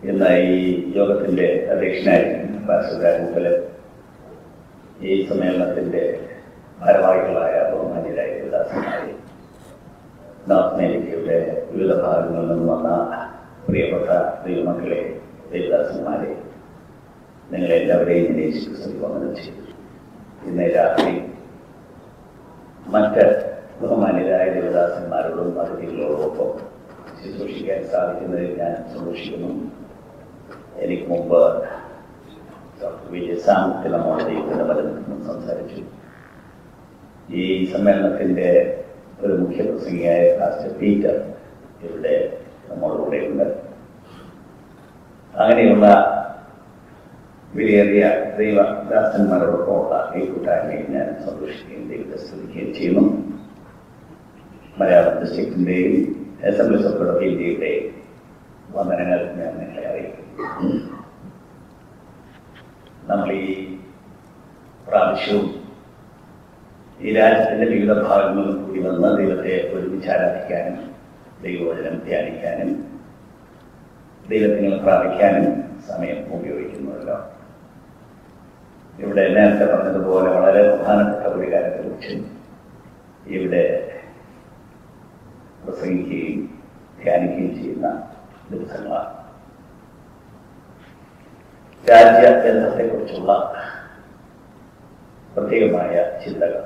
ഇന്ന് ഈ യോഗത്തിൻ്റെ അധ്യക്ഷനായിരിക്കുന്ന പാസ്റ്റർ രാഘവൻ, ഈ സമ്മേളനത്തിൻ്റെ ഭാരവാഹികളായ ബഹുമാന്യരായ ദേവദാസന്മാരെ, നാഥ്മേലിക്കയുടെ വിവിധ ഭാഗങ്ങളിൽ നിന്ന് വന്ന പ്രിയപ്പെട്ട ദൈവമക്കളെ, ദേവദാസന്മാരെ, നിങ്ങളെല്ലാവരെയും ഞാൻ യേശുക്രിസ്തുവിൽ വന്ദനം ചെയ്തു. ഇന്ന് രാത്രി മറ്റ് ബഹുമാന്യരായ ദേവദാസന്മാരോടും അതിഥികളോടൊപ്പം ശുശ്രൂഷിക്കാൻ സാധിക്കുന്നതിൽ ഞാൻ സന്തോഷിക്കുന്നു. എനിക്ക് മുമ്പ് വിജയസാമത്തിൽ നമ്മുടെ ദൈവത്തിൻ്റെ വചനത്തിൽ സംസാരിച്ചു. ഈ സമ്മേളനത്തിൻ്റെ ഒരു മുഖ്യ പ്രസംഗിയായ പാസ്റ്റർ പീറ്റർ ഇവിടെ നമ്മളുകൂടെയുണ്ട്. അങ്ങനെയുള്ള വിലയേറിയ ദൈവദാസന്മാരോടൊപ്പമുള്ള ഈ കൂട്ടായ്മയിൽ ഞാൻ സന്തോഷിക്കുകയും ദൈവത്തെ സ്തുതിക്കുകയും ചെയ്യുന്നു. മലയാളം ഡിസ്ട്രിക്റ്റിൻ്റെയും അസംബ്ലീസ് ഓഫ് ഗോഡ് ഓഫ് ഇന്ത്യയുടെയും വന്ദനങ്ങൾ ഞാൻ നിങ്ങളെ അറിയിക്കുന്നു. നമ്മൾ ഈ പ്രാവശ്യവും ഈ രാജ്യത്തിൻ്റെ വിവിധ ഭാഗങ്ങളിൽ കൂടി വന്ന് ദൈവത്തെ ഒരുമിച്ച് ആരാധിക്കാനും ദൈവവചനം ധ്യാനിക്കാനും ദൈവത്തിനെ പ്രാപിക്കാനും സമയം ഉപയോഗിക്കുന്നുവല്ലോ. ഇവിടെ നേരത്തെ പറഞ്ഞതുപോലെ വളരെ പ്രധാനപ്പെട്ട ഒരു കാര്യത്തെക്കുറിച്ച് ഇവിടെ പ്രസംഗിക്കുകയും ധ്യാനിക്കുകയും ചെയ്യുന്ന ദിവസങ്ങളാണ്. രാജ്യബന്ധത്തെക്കുറിച്ചുള്ള പ്രത്യേകമായ ചിന്തകൾ.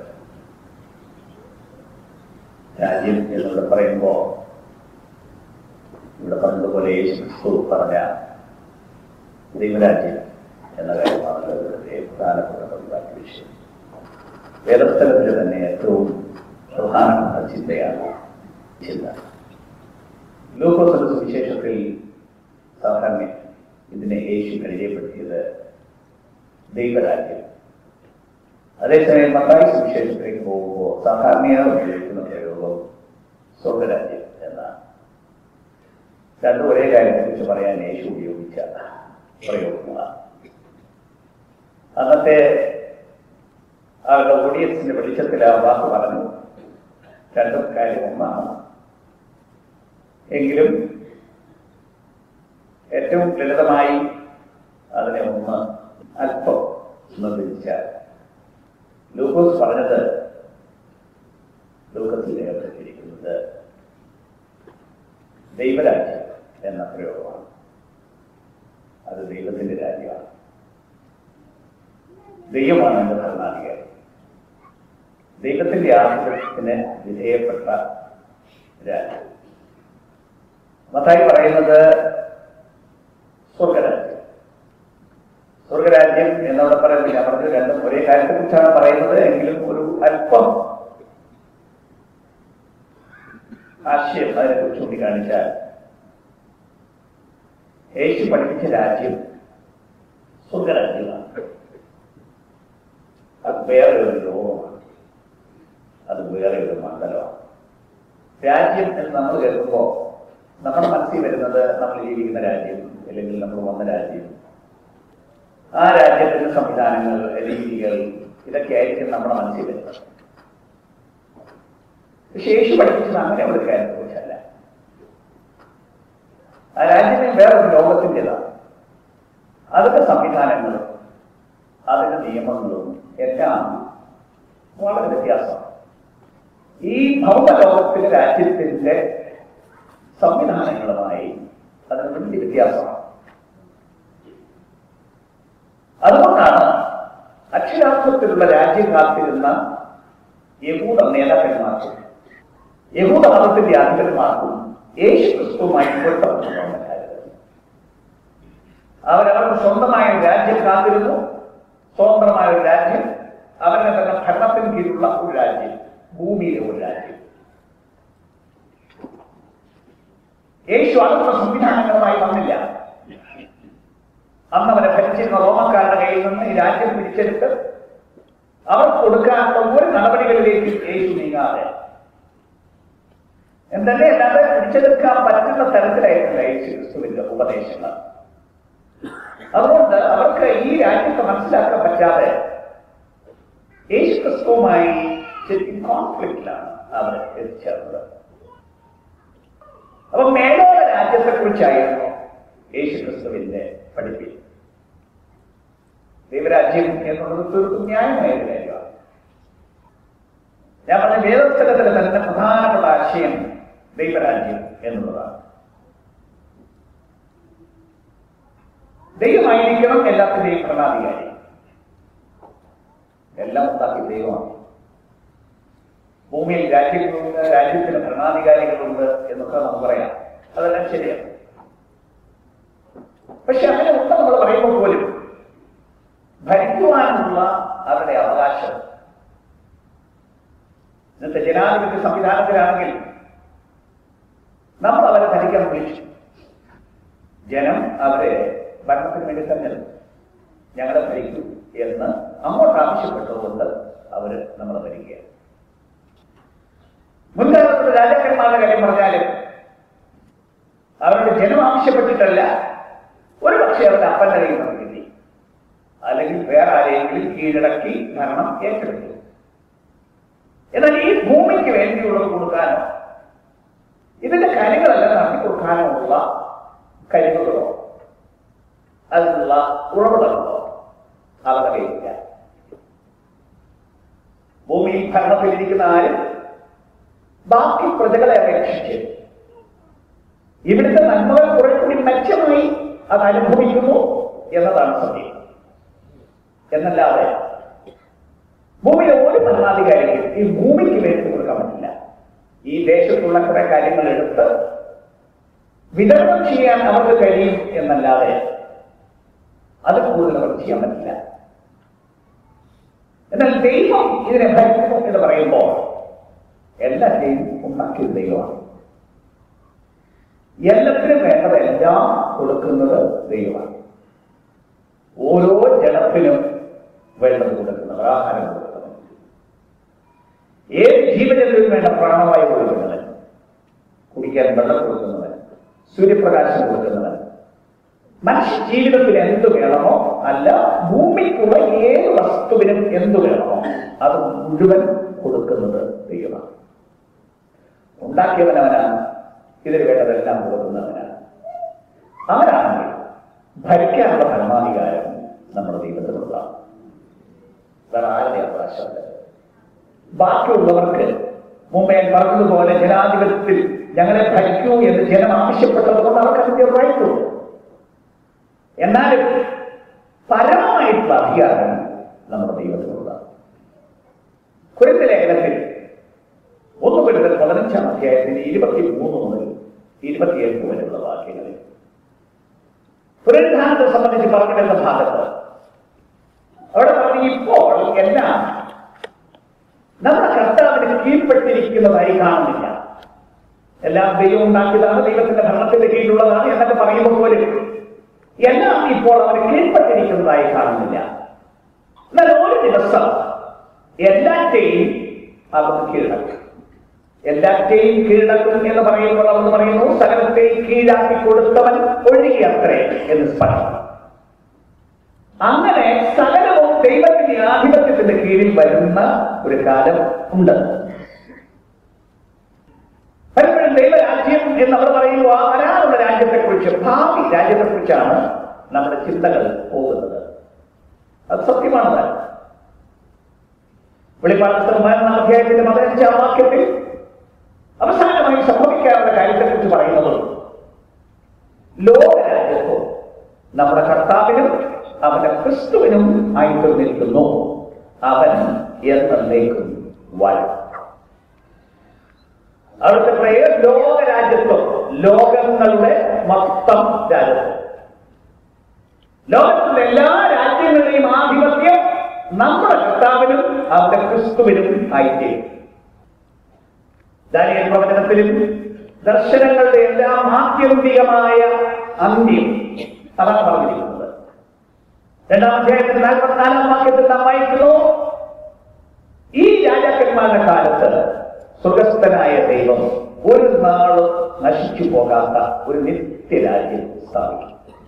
രാജ്യം എന്നിവിടെ പറയുമ്പോൾ ഇവിടെ പറഞ്ഞതുപോലെ യേശുക്രിസ്തു പറഞ്ഞ ദൈവരാജ്യം എന്ന കാര്യമാണ് ഇവിടുത്തെ പ്രധാനപ്പെട്ട വിഷയം. വേദപുസ്തകത്തിൽ തന്നെ ഏറ്റവും പ്രധാനപ്പെട്ട ചിന്തയാണ് ചിന്ത. ലൂക്കോസിന്റെ സുവിശേഷത്തിൽ സാധാരണ ഇതിനെ യേശു പരിചയപ്പെടുത്തിയത് ദൈവരാജ്യം. അതേസമയം മത്തായി സുവിശേഷത്തിലേക്ക് പോകുമ്പോൾ സാധാരണയായി ഉപയോഗിക്കുന്ന പ്രയോഗം സ്വർഗരാജ്യം എന്നാണ്. രണ്ടും ഒരേ കാര്യത്തെക്കുറിച്ച് പറയാൻ യേശു ഉപയോഗിച്ച പ്രയോഗങ്ങളാണ്. അന്നത്തെ അവരുടെ ഓഡിയൻസിന്റെ വെളിച്ചത്തിൽ ആ വാക്ക് പറഞ്ഞു. രണ്ടും കാര്യം ഒന്നാണ്. എങ്കിലും ഏറ്റവും ലളിതമായി അതിനെ ഒന്ന് അല്പം നിർദ്ദേശിച്ചാൽ ലൂക്കോസ് പറഞ്ഞത്, ലൂക്കോസിൽ രേഖപ്പെടുത്തിയിരിക്കുന്നത് ദൈവരാജ്യം എന്ന പ്രയോഗമാണ്. അത് ദൈവത്തിന്റെ രാജ്യമാണ്. ദൈവമാണ് എന്റെ ഭരണാധികാരി. ദൈവത്തിന്റെ ആധിപത്യത്തിന് വിധേയപ്പെട്ട രാജ്യം. മത്തായി പറയുന്നത് സ്വർഗരാജ്യം. സ്വർഗരാജ്യം എന്നവിടെ പറയുന്നത് ഞാൻ പറഞ്ഞത് രണ്ടും ഒരേ കാര്യത്തെക്കുറിച്ചാണ് പറയുന്നത്. എങ്കിലും ഒരു അല്പം ആശയം അതിനെക്കുറിച്ച് ചൂണ്ടിക്കാണിച്ചാൽ, യേശു പഠിപ്പിച്ച രാജ്യം സ്വർഗരാജ്യമാണ്. അത് വേറെ ഒരു ലോകമാണ്. അത് വേറെ ഒരു മണ്ഡലമാണ്. രാജ്യം എന്ന് നമ്മൾ കേൾക്കുമ്പോൾ നമ്മുടെ മനസ്സിൽ വരുന്നത് നമ്മൾ ജീവിക്കുന്ന രാജ്യം, അല്ലെങ്കിൽ നമ്മൾ വന്ന രാജ്യം, ആ രാജ്യത്തിന്റെ സംവിധാനങ്ങൾ, രീതികൾ, ഇതൊക്കെ ആയിരിക്കും നമ്മുടെ മനസ്സിൽ വരുന്നത്. പക്ഷെ യേശു പഠിപ്പിച്ചത് അങ്ങനെ ഒരു കാര്യത്തെക്കുറിച്ചല്ല. ആ രാജ്യത്തിന് വേറൊരു ലോകത്തിൻ്റെതാണ്. അതിന്റെ സംവിധാനങ്ങളും അതിന്റെ നിയമങ്ങളും എല്ലാം വളരെ വ്യത്യാസമാണ്. ഈ ഭൗമലോകത്തിലെ രാജ്യത്തിന്റെ സംവിധാനങ്ങളുമായി അതിന് വലിയ വ്യത്യാസമാണ്. അതുകൊണ്ടാണ് അക്ഷരാർത്ഥത്തിലുള്ള രാജ്യം കാത്തിരുന്ന യഹൂദ നേതാക്കന്മാർക്കും യഹൂദ മതത്തിന്റെ അധിപന്മാർക്കും യേശുക്രിസ്തുവുമായി പൊരുത്തപ്പെട്ടുണ്ടായത്. അവരവർക്ക് സ്വന്തമായ ഒരു രാജ്യം കാത്തിരുന്നു. സ്വതന്ത്രമായ ഒരു രാജ്യം, അവരുടെ തന്നെ ഭരണത്തിന് കീഴിലുള്ള ഒരു രാജ്യം, ഭൂമിയിലെ ഒരു രാജ്യം. യേശു അതിനുള്ള സംവിധാനങ്ങളുമായി വന്നില്ല. അന്ന് അവരെ ഭരിച്ചിരുന്ന റോമക്കാരുടെ കയ്യിൽ നിന്ന് ഈ രാജ്യം പിടിച്ചെടുത്ത് അവർക്ക് കൊടുക്കാനുള്ള ഒരു നടപടികളിലേക്ക് യേശു നീങ്ങാതെ, എന്തല്ലേ അല്ലാതെ പിടിച്ചെടുക്കാൻ പറ്റുന്ന തരത്തിലായിട്ടില്ല യേശു ക്രിസ്തുവിന്റെ ഉപദേശങ്ങൾ. അതുകൊണ്ട് അവർക്ക് ഈ രാജ്യത്തെ മനസ്സിലാക്കാൻ പറ്റാതെ യേശു ക്രിസ്തുവുമായി ശരിക്കും കോൺഫ്ലിക്റ്റിലാണ് അവർ എത്തിച്ചേർന്നത്. അപ്പൊ മേലോര രാജ്യത്തെ കുറിച്ചായിരുന്നു യേശുക്രിസ്തുവിന്റെ പഠിപ്പിൽ. ദൈവരാജ്യം എന്നുള്ളത് തീർത്തും ന്യായമായ ഒരു കാര്യമാണ്. ഞാൻ പറഞ്ഞ വേദപുസ്തകത്തിലെ തന്നെ പ്രധാനപ്പെട്ട ആശയം ദൈവരാജ്യം എന്നുള്ളതാണ്. ദൈവമായിരിക്കണം എല്ലാത്തിന്റെയും ഭരണാധികാരി. എല്ലാം ഉണ്ടാക്കിയ ദൈവമാണ്. ഭൂമിയിൽ രാജ്യങ്ങളുണ്ട്, രാജ്യത്തിന് ഭരണാധികാരികളുണ്ട് എന്നൊക്കെ നമുക്ക് പറയാം. അതെല്ലാം ശരിയാണ്. പക്ഷെ അങ്ങനെ ഉണ്ട് നമ്മൾ പറയുമ്പോൾ പോലും ഭരിക്കുവാനുള്ള അവരുടെ അവകാശം ഇന്നത്തെ ജനാധിപത്യ സംവിധാനത്തിലാണെങ്കിൽ നമ്മൾ അവരെ ഭരിക്കാൻ വിളിച്ചു. ജനം അവരെ ഭരണത്തിന് വേണ്ടി തെരഞ്ഞെടുത്തു. ഞങ്ങളെ ഭരിക്കൂ എന്ന് അങ്ങോട്ട് ആവശ്യപ്പെട്ടതുകൊണ്ട് അവര് നമ്മളെ ഭരിക്കുകയാണ്. മുൻകാലത്തുള്ള രാജാക്കന്മാരുടെ കാര്യം പറഞ്ഞാലും അവരുടെ ജനം ആവശ്യപ്പെട്ടിട്ടല്ല, ഒരു പക്ഷേ അവരുടെ അപ്പന്റെ കയ്യിൽ നിന്ന് കിട്ടി, അല്ലെങ്കിൽ വേറെ ആരെങ്കിലും കീഴടക്കി ഭരണം ഏറ്റെടുത്തു. എന്നാൽ ഈ ഭൂമിക്ക് വേണ്ടിയുള്ളത് കൊടുക്കാനോ ഇതിന്റെ കാര്യങ്ങളെല്ലാം നടത്തി കൊടുക്കാനോ ഉള്ള കഴിവുകളോ അതിനുള്ള ഉറവിടങ്ങളോ അവരുടെ കയ്യിലില്ല. ഭൂമിയിൽ ഭരണത്തിലിരിക്കുന്ന ആരും ബാക്കി പ്രജകളെ അപേക്ഷിച്ച് ഇവിടുത്തെ നന്മകൾ കുറെ കൂടി മെച്ചമായി അത് അനുഭവിക്കുന്നു എന്നതാണ് സത്യം. എന്നല്ലാതെ ഭൂമിയിലെ ഒരു ഭരണാധികാരിക്കും ഈ ഭൂമിക്ക് വേണ്ടി കൊടുക്കാൻ പറ്റില്ല. ഈ ദേശത്തുള്ള കുറെ കാര്യങ്ങൾ എടുത്ത് വിതരണം ചെയ്യാൻ അവർക്ക് കഴിയും എന്നല്ലാതെ അത് കൂടുതൽ അവർ ചെയ്യാൻ പറ്റില്ല. എന്നാൽ ദൈവം ഇതിനെ ഭരിക്കുന്നു എന്ന് പറയുമ്പോൾ എല്ലാറ്റിനെയും ഉണ്ടാക്കിയ ദൈവമാണ്. എല്ലാത്തിനും വേണ്ടതെല്ലാം കൊടുക്കുന്നത് ദൈവമാണ്. ഓരോ ജനത്തിനും വെള്ളം കൊടുക്കുന്നവർ, ആഹാരം കൊടുക്കുന്നവർ, ഏത് ജീവജന്തുവിനും വേണ്ട പ്രാണവായു കൊടുക്കുന്നവൻ, കുടിക്കാൻ വെള്ളം കൊടുക്കുന്നവൻ, സൂര്യപ്രകാശം കൊടുക്കുന്നവൻ, മനുഷ്യ ജീവിതത്തിന് എന്ത് വേണമോ അല്ല ഭൂമിക്കുള്ള ഏത് വസ്തുവിനും എന്ത് വേണമോ അത് മുഴുവൻ കൊടുക്കുന്നത് ദൈവമാണ്. ഉണ്ടാക്കിയവൻ അവനാണ്, ഇതിന് വേണ്ടതെല്ലാം കൊടുക്കുന്നവനാണ്. അവനാണെങ്കിൽ ഭരിക്കാനുള്ള പരമാധികാരം നമ്മുടെ ദൈവത്തിനുള്ളതാണ്. വേറെ ആരുടെ അവകാശമല്ല. ബാക്കിയുള്ളവർക്ക് മുമ്പേ പറഞ്ഞതുപോലെ ജനാധിപത്യത്തിൽ ഞങ്ങളെ ഭരിക്കൂ എന്ന് ജനം ആവശ്യപ്പെട്ടത് കൊണ്ട് അവർക്ക് അതിന്റെ റൈറ്റുള്ളൂ. എന്നാലും പരമമായിട്ടുള്ള അധികാരം നമ്മുടെ ദൈവത്തിനുള്ളതാണ്. കൊരിന്ത്യർ ലേഖനത്തിൽ 1 Corinthians 15-ാം അധ്യായത്തിന് 23 മുതൽ 28 വരെയുള്ള വാക്യങ്ങളിൽ പുനരുദ്ധാനത്തെ സംബന്ധിച്ച് പറഞ്ഞു വരുന്ന ഭാഗത്ത് അവിടെ പറഞ്ഞു, ഇപ്പോൾ എല്ലാം നമ്മുടെ കർത്താവിന് കീഴ്പ്പെട്ടിരിക്കുന്നതായി കാണുന്നില്ല. എല്ലാം ദൈവം ഉണ്ടാക്കിയതാണ്, ദൈവത്തിന്റെ ഭരണത്തിന്റെ കീഴിലുള്ളതാണ് എന്നൊക്കെ പറയുമ്പോൾ പോലും എല്ലാം ഇപ്പോൾ അവന് കീഴ്പ്പെട്ടിരിക്കുന്നതായി കാണുന്നില്ല. എന്നാൽ ഒരു ദിവസം എല്ലാറ്റെയും അവർക്ക് കീഴടക്കും. എല്ലാറ്റെയും കീഴടക്കും എന്ന് പറയുമ്പോൾ അവർ പറയുന്നു സകലത്തെയും കീഴാക്കി കൊടുത്തവൻ ഒഴികെയത്രേ എന്ന് സ്പഷ്ടം. അങ്ങനെ സകലവും ദൈവത്തിന്റെ ആധിപത്യത്തിന്റെ കീഴിൽ വരുന്ന ഒരു കാലം ഉണ്ട്. പലപ്പോഴും ദൈവരാജ്യം എന്ന് അവർ പറയുമ്പോൾ വരാനുള്ള രാജ്യത്തെക്കുറിച്ച്, ഭാവി രാജ്യത്തെക്കുറിച്ചാണ് നമ്മുടെ ചിന്തകൾ പോകുന്നത്. അത് സത്യമാണ്. വെളിപ്പാട് പുസ്തകം 15-ാം അധ്യായത്തിന്റെ 15-ാം വാക്യത്തിൽ അവസാനമായി സംഭവിക്കാനുള്ള കാര്യത്തെക്കുറിച്ച് പറയുന്നത് ലോകരാജ്യത്വം നമ്മുടെ കർത്താവിനും അവന്റെ ക്രിസ്തുവിനും ആയിട്ട് നിൽക്കുന്നു. അവൻ എന്നേക്കും വാഴും. അവിടുത്തെ പ്രേയർ ലോകരാജ്യത്വം, ലോകങ്ങളുടെ മൊത്തം രാജ്യത്വം, ലോകത്തിലെ എല്ലാ രാജ്യങ്ങളുടെയും ആധിപത്യം നമ്മുടെ കർത്താവിനും അവന്റെ ക്രിസ്തുവിനും ആയിട്ട്. ദാനിയേൽ പ്രവചനത്തിലും ദർശനങ്ങളുടെ എല്ലാം ആത്യന്തികമായ അന്ത്യം അതാണ് പറഞ്ഞിരിക്കുന്നത്. 2-ാം അധ്യായത്തിൽ 44-ാം വാക്യത്തിൽ നാം വായിക്കുന്നു, ഈ രാജാക്കന്മാരുടെ കാലത്ത് സ്വർഗസ്ഥനായ ദൈവം ഒരു നാളും നശിച്ചു പോകാത്ത ഒരു നിത്യരാജ്യം സ്ഥാപിക്കും.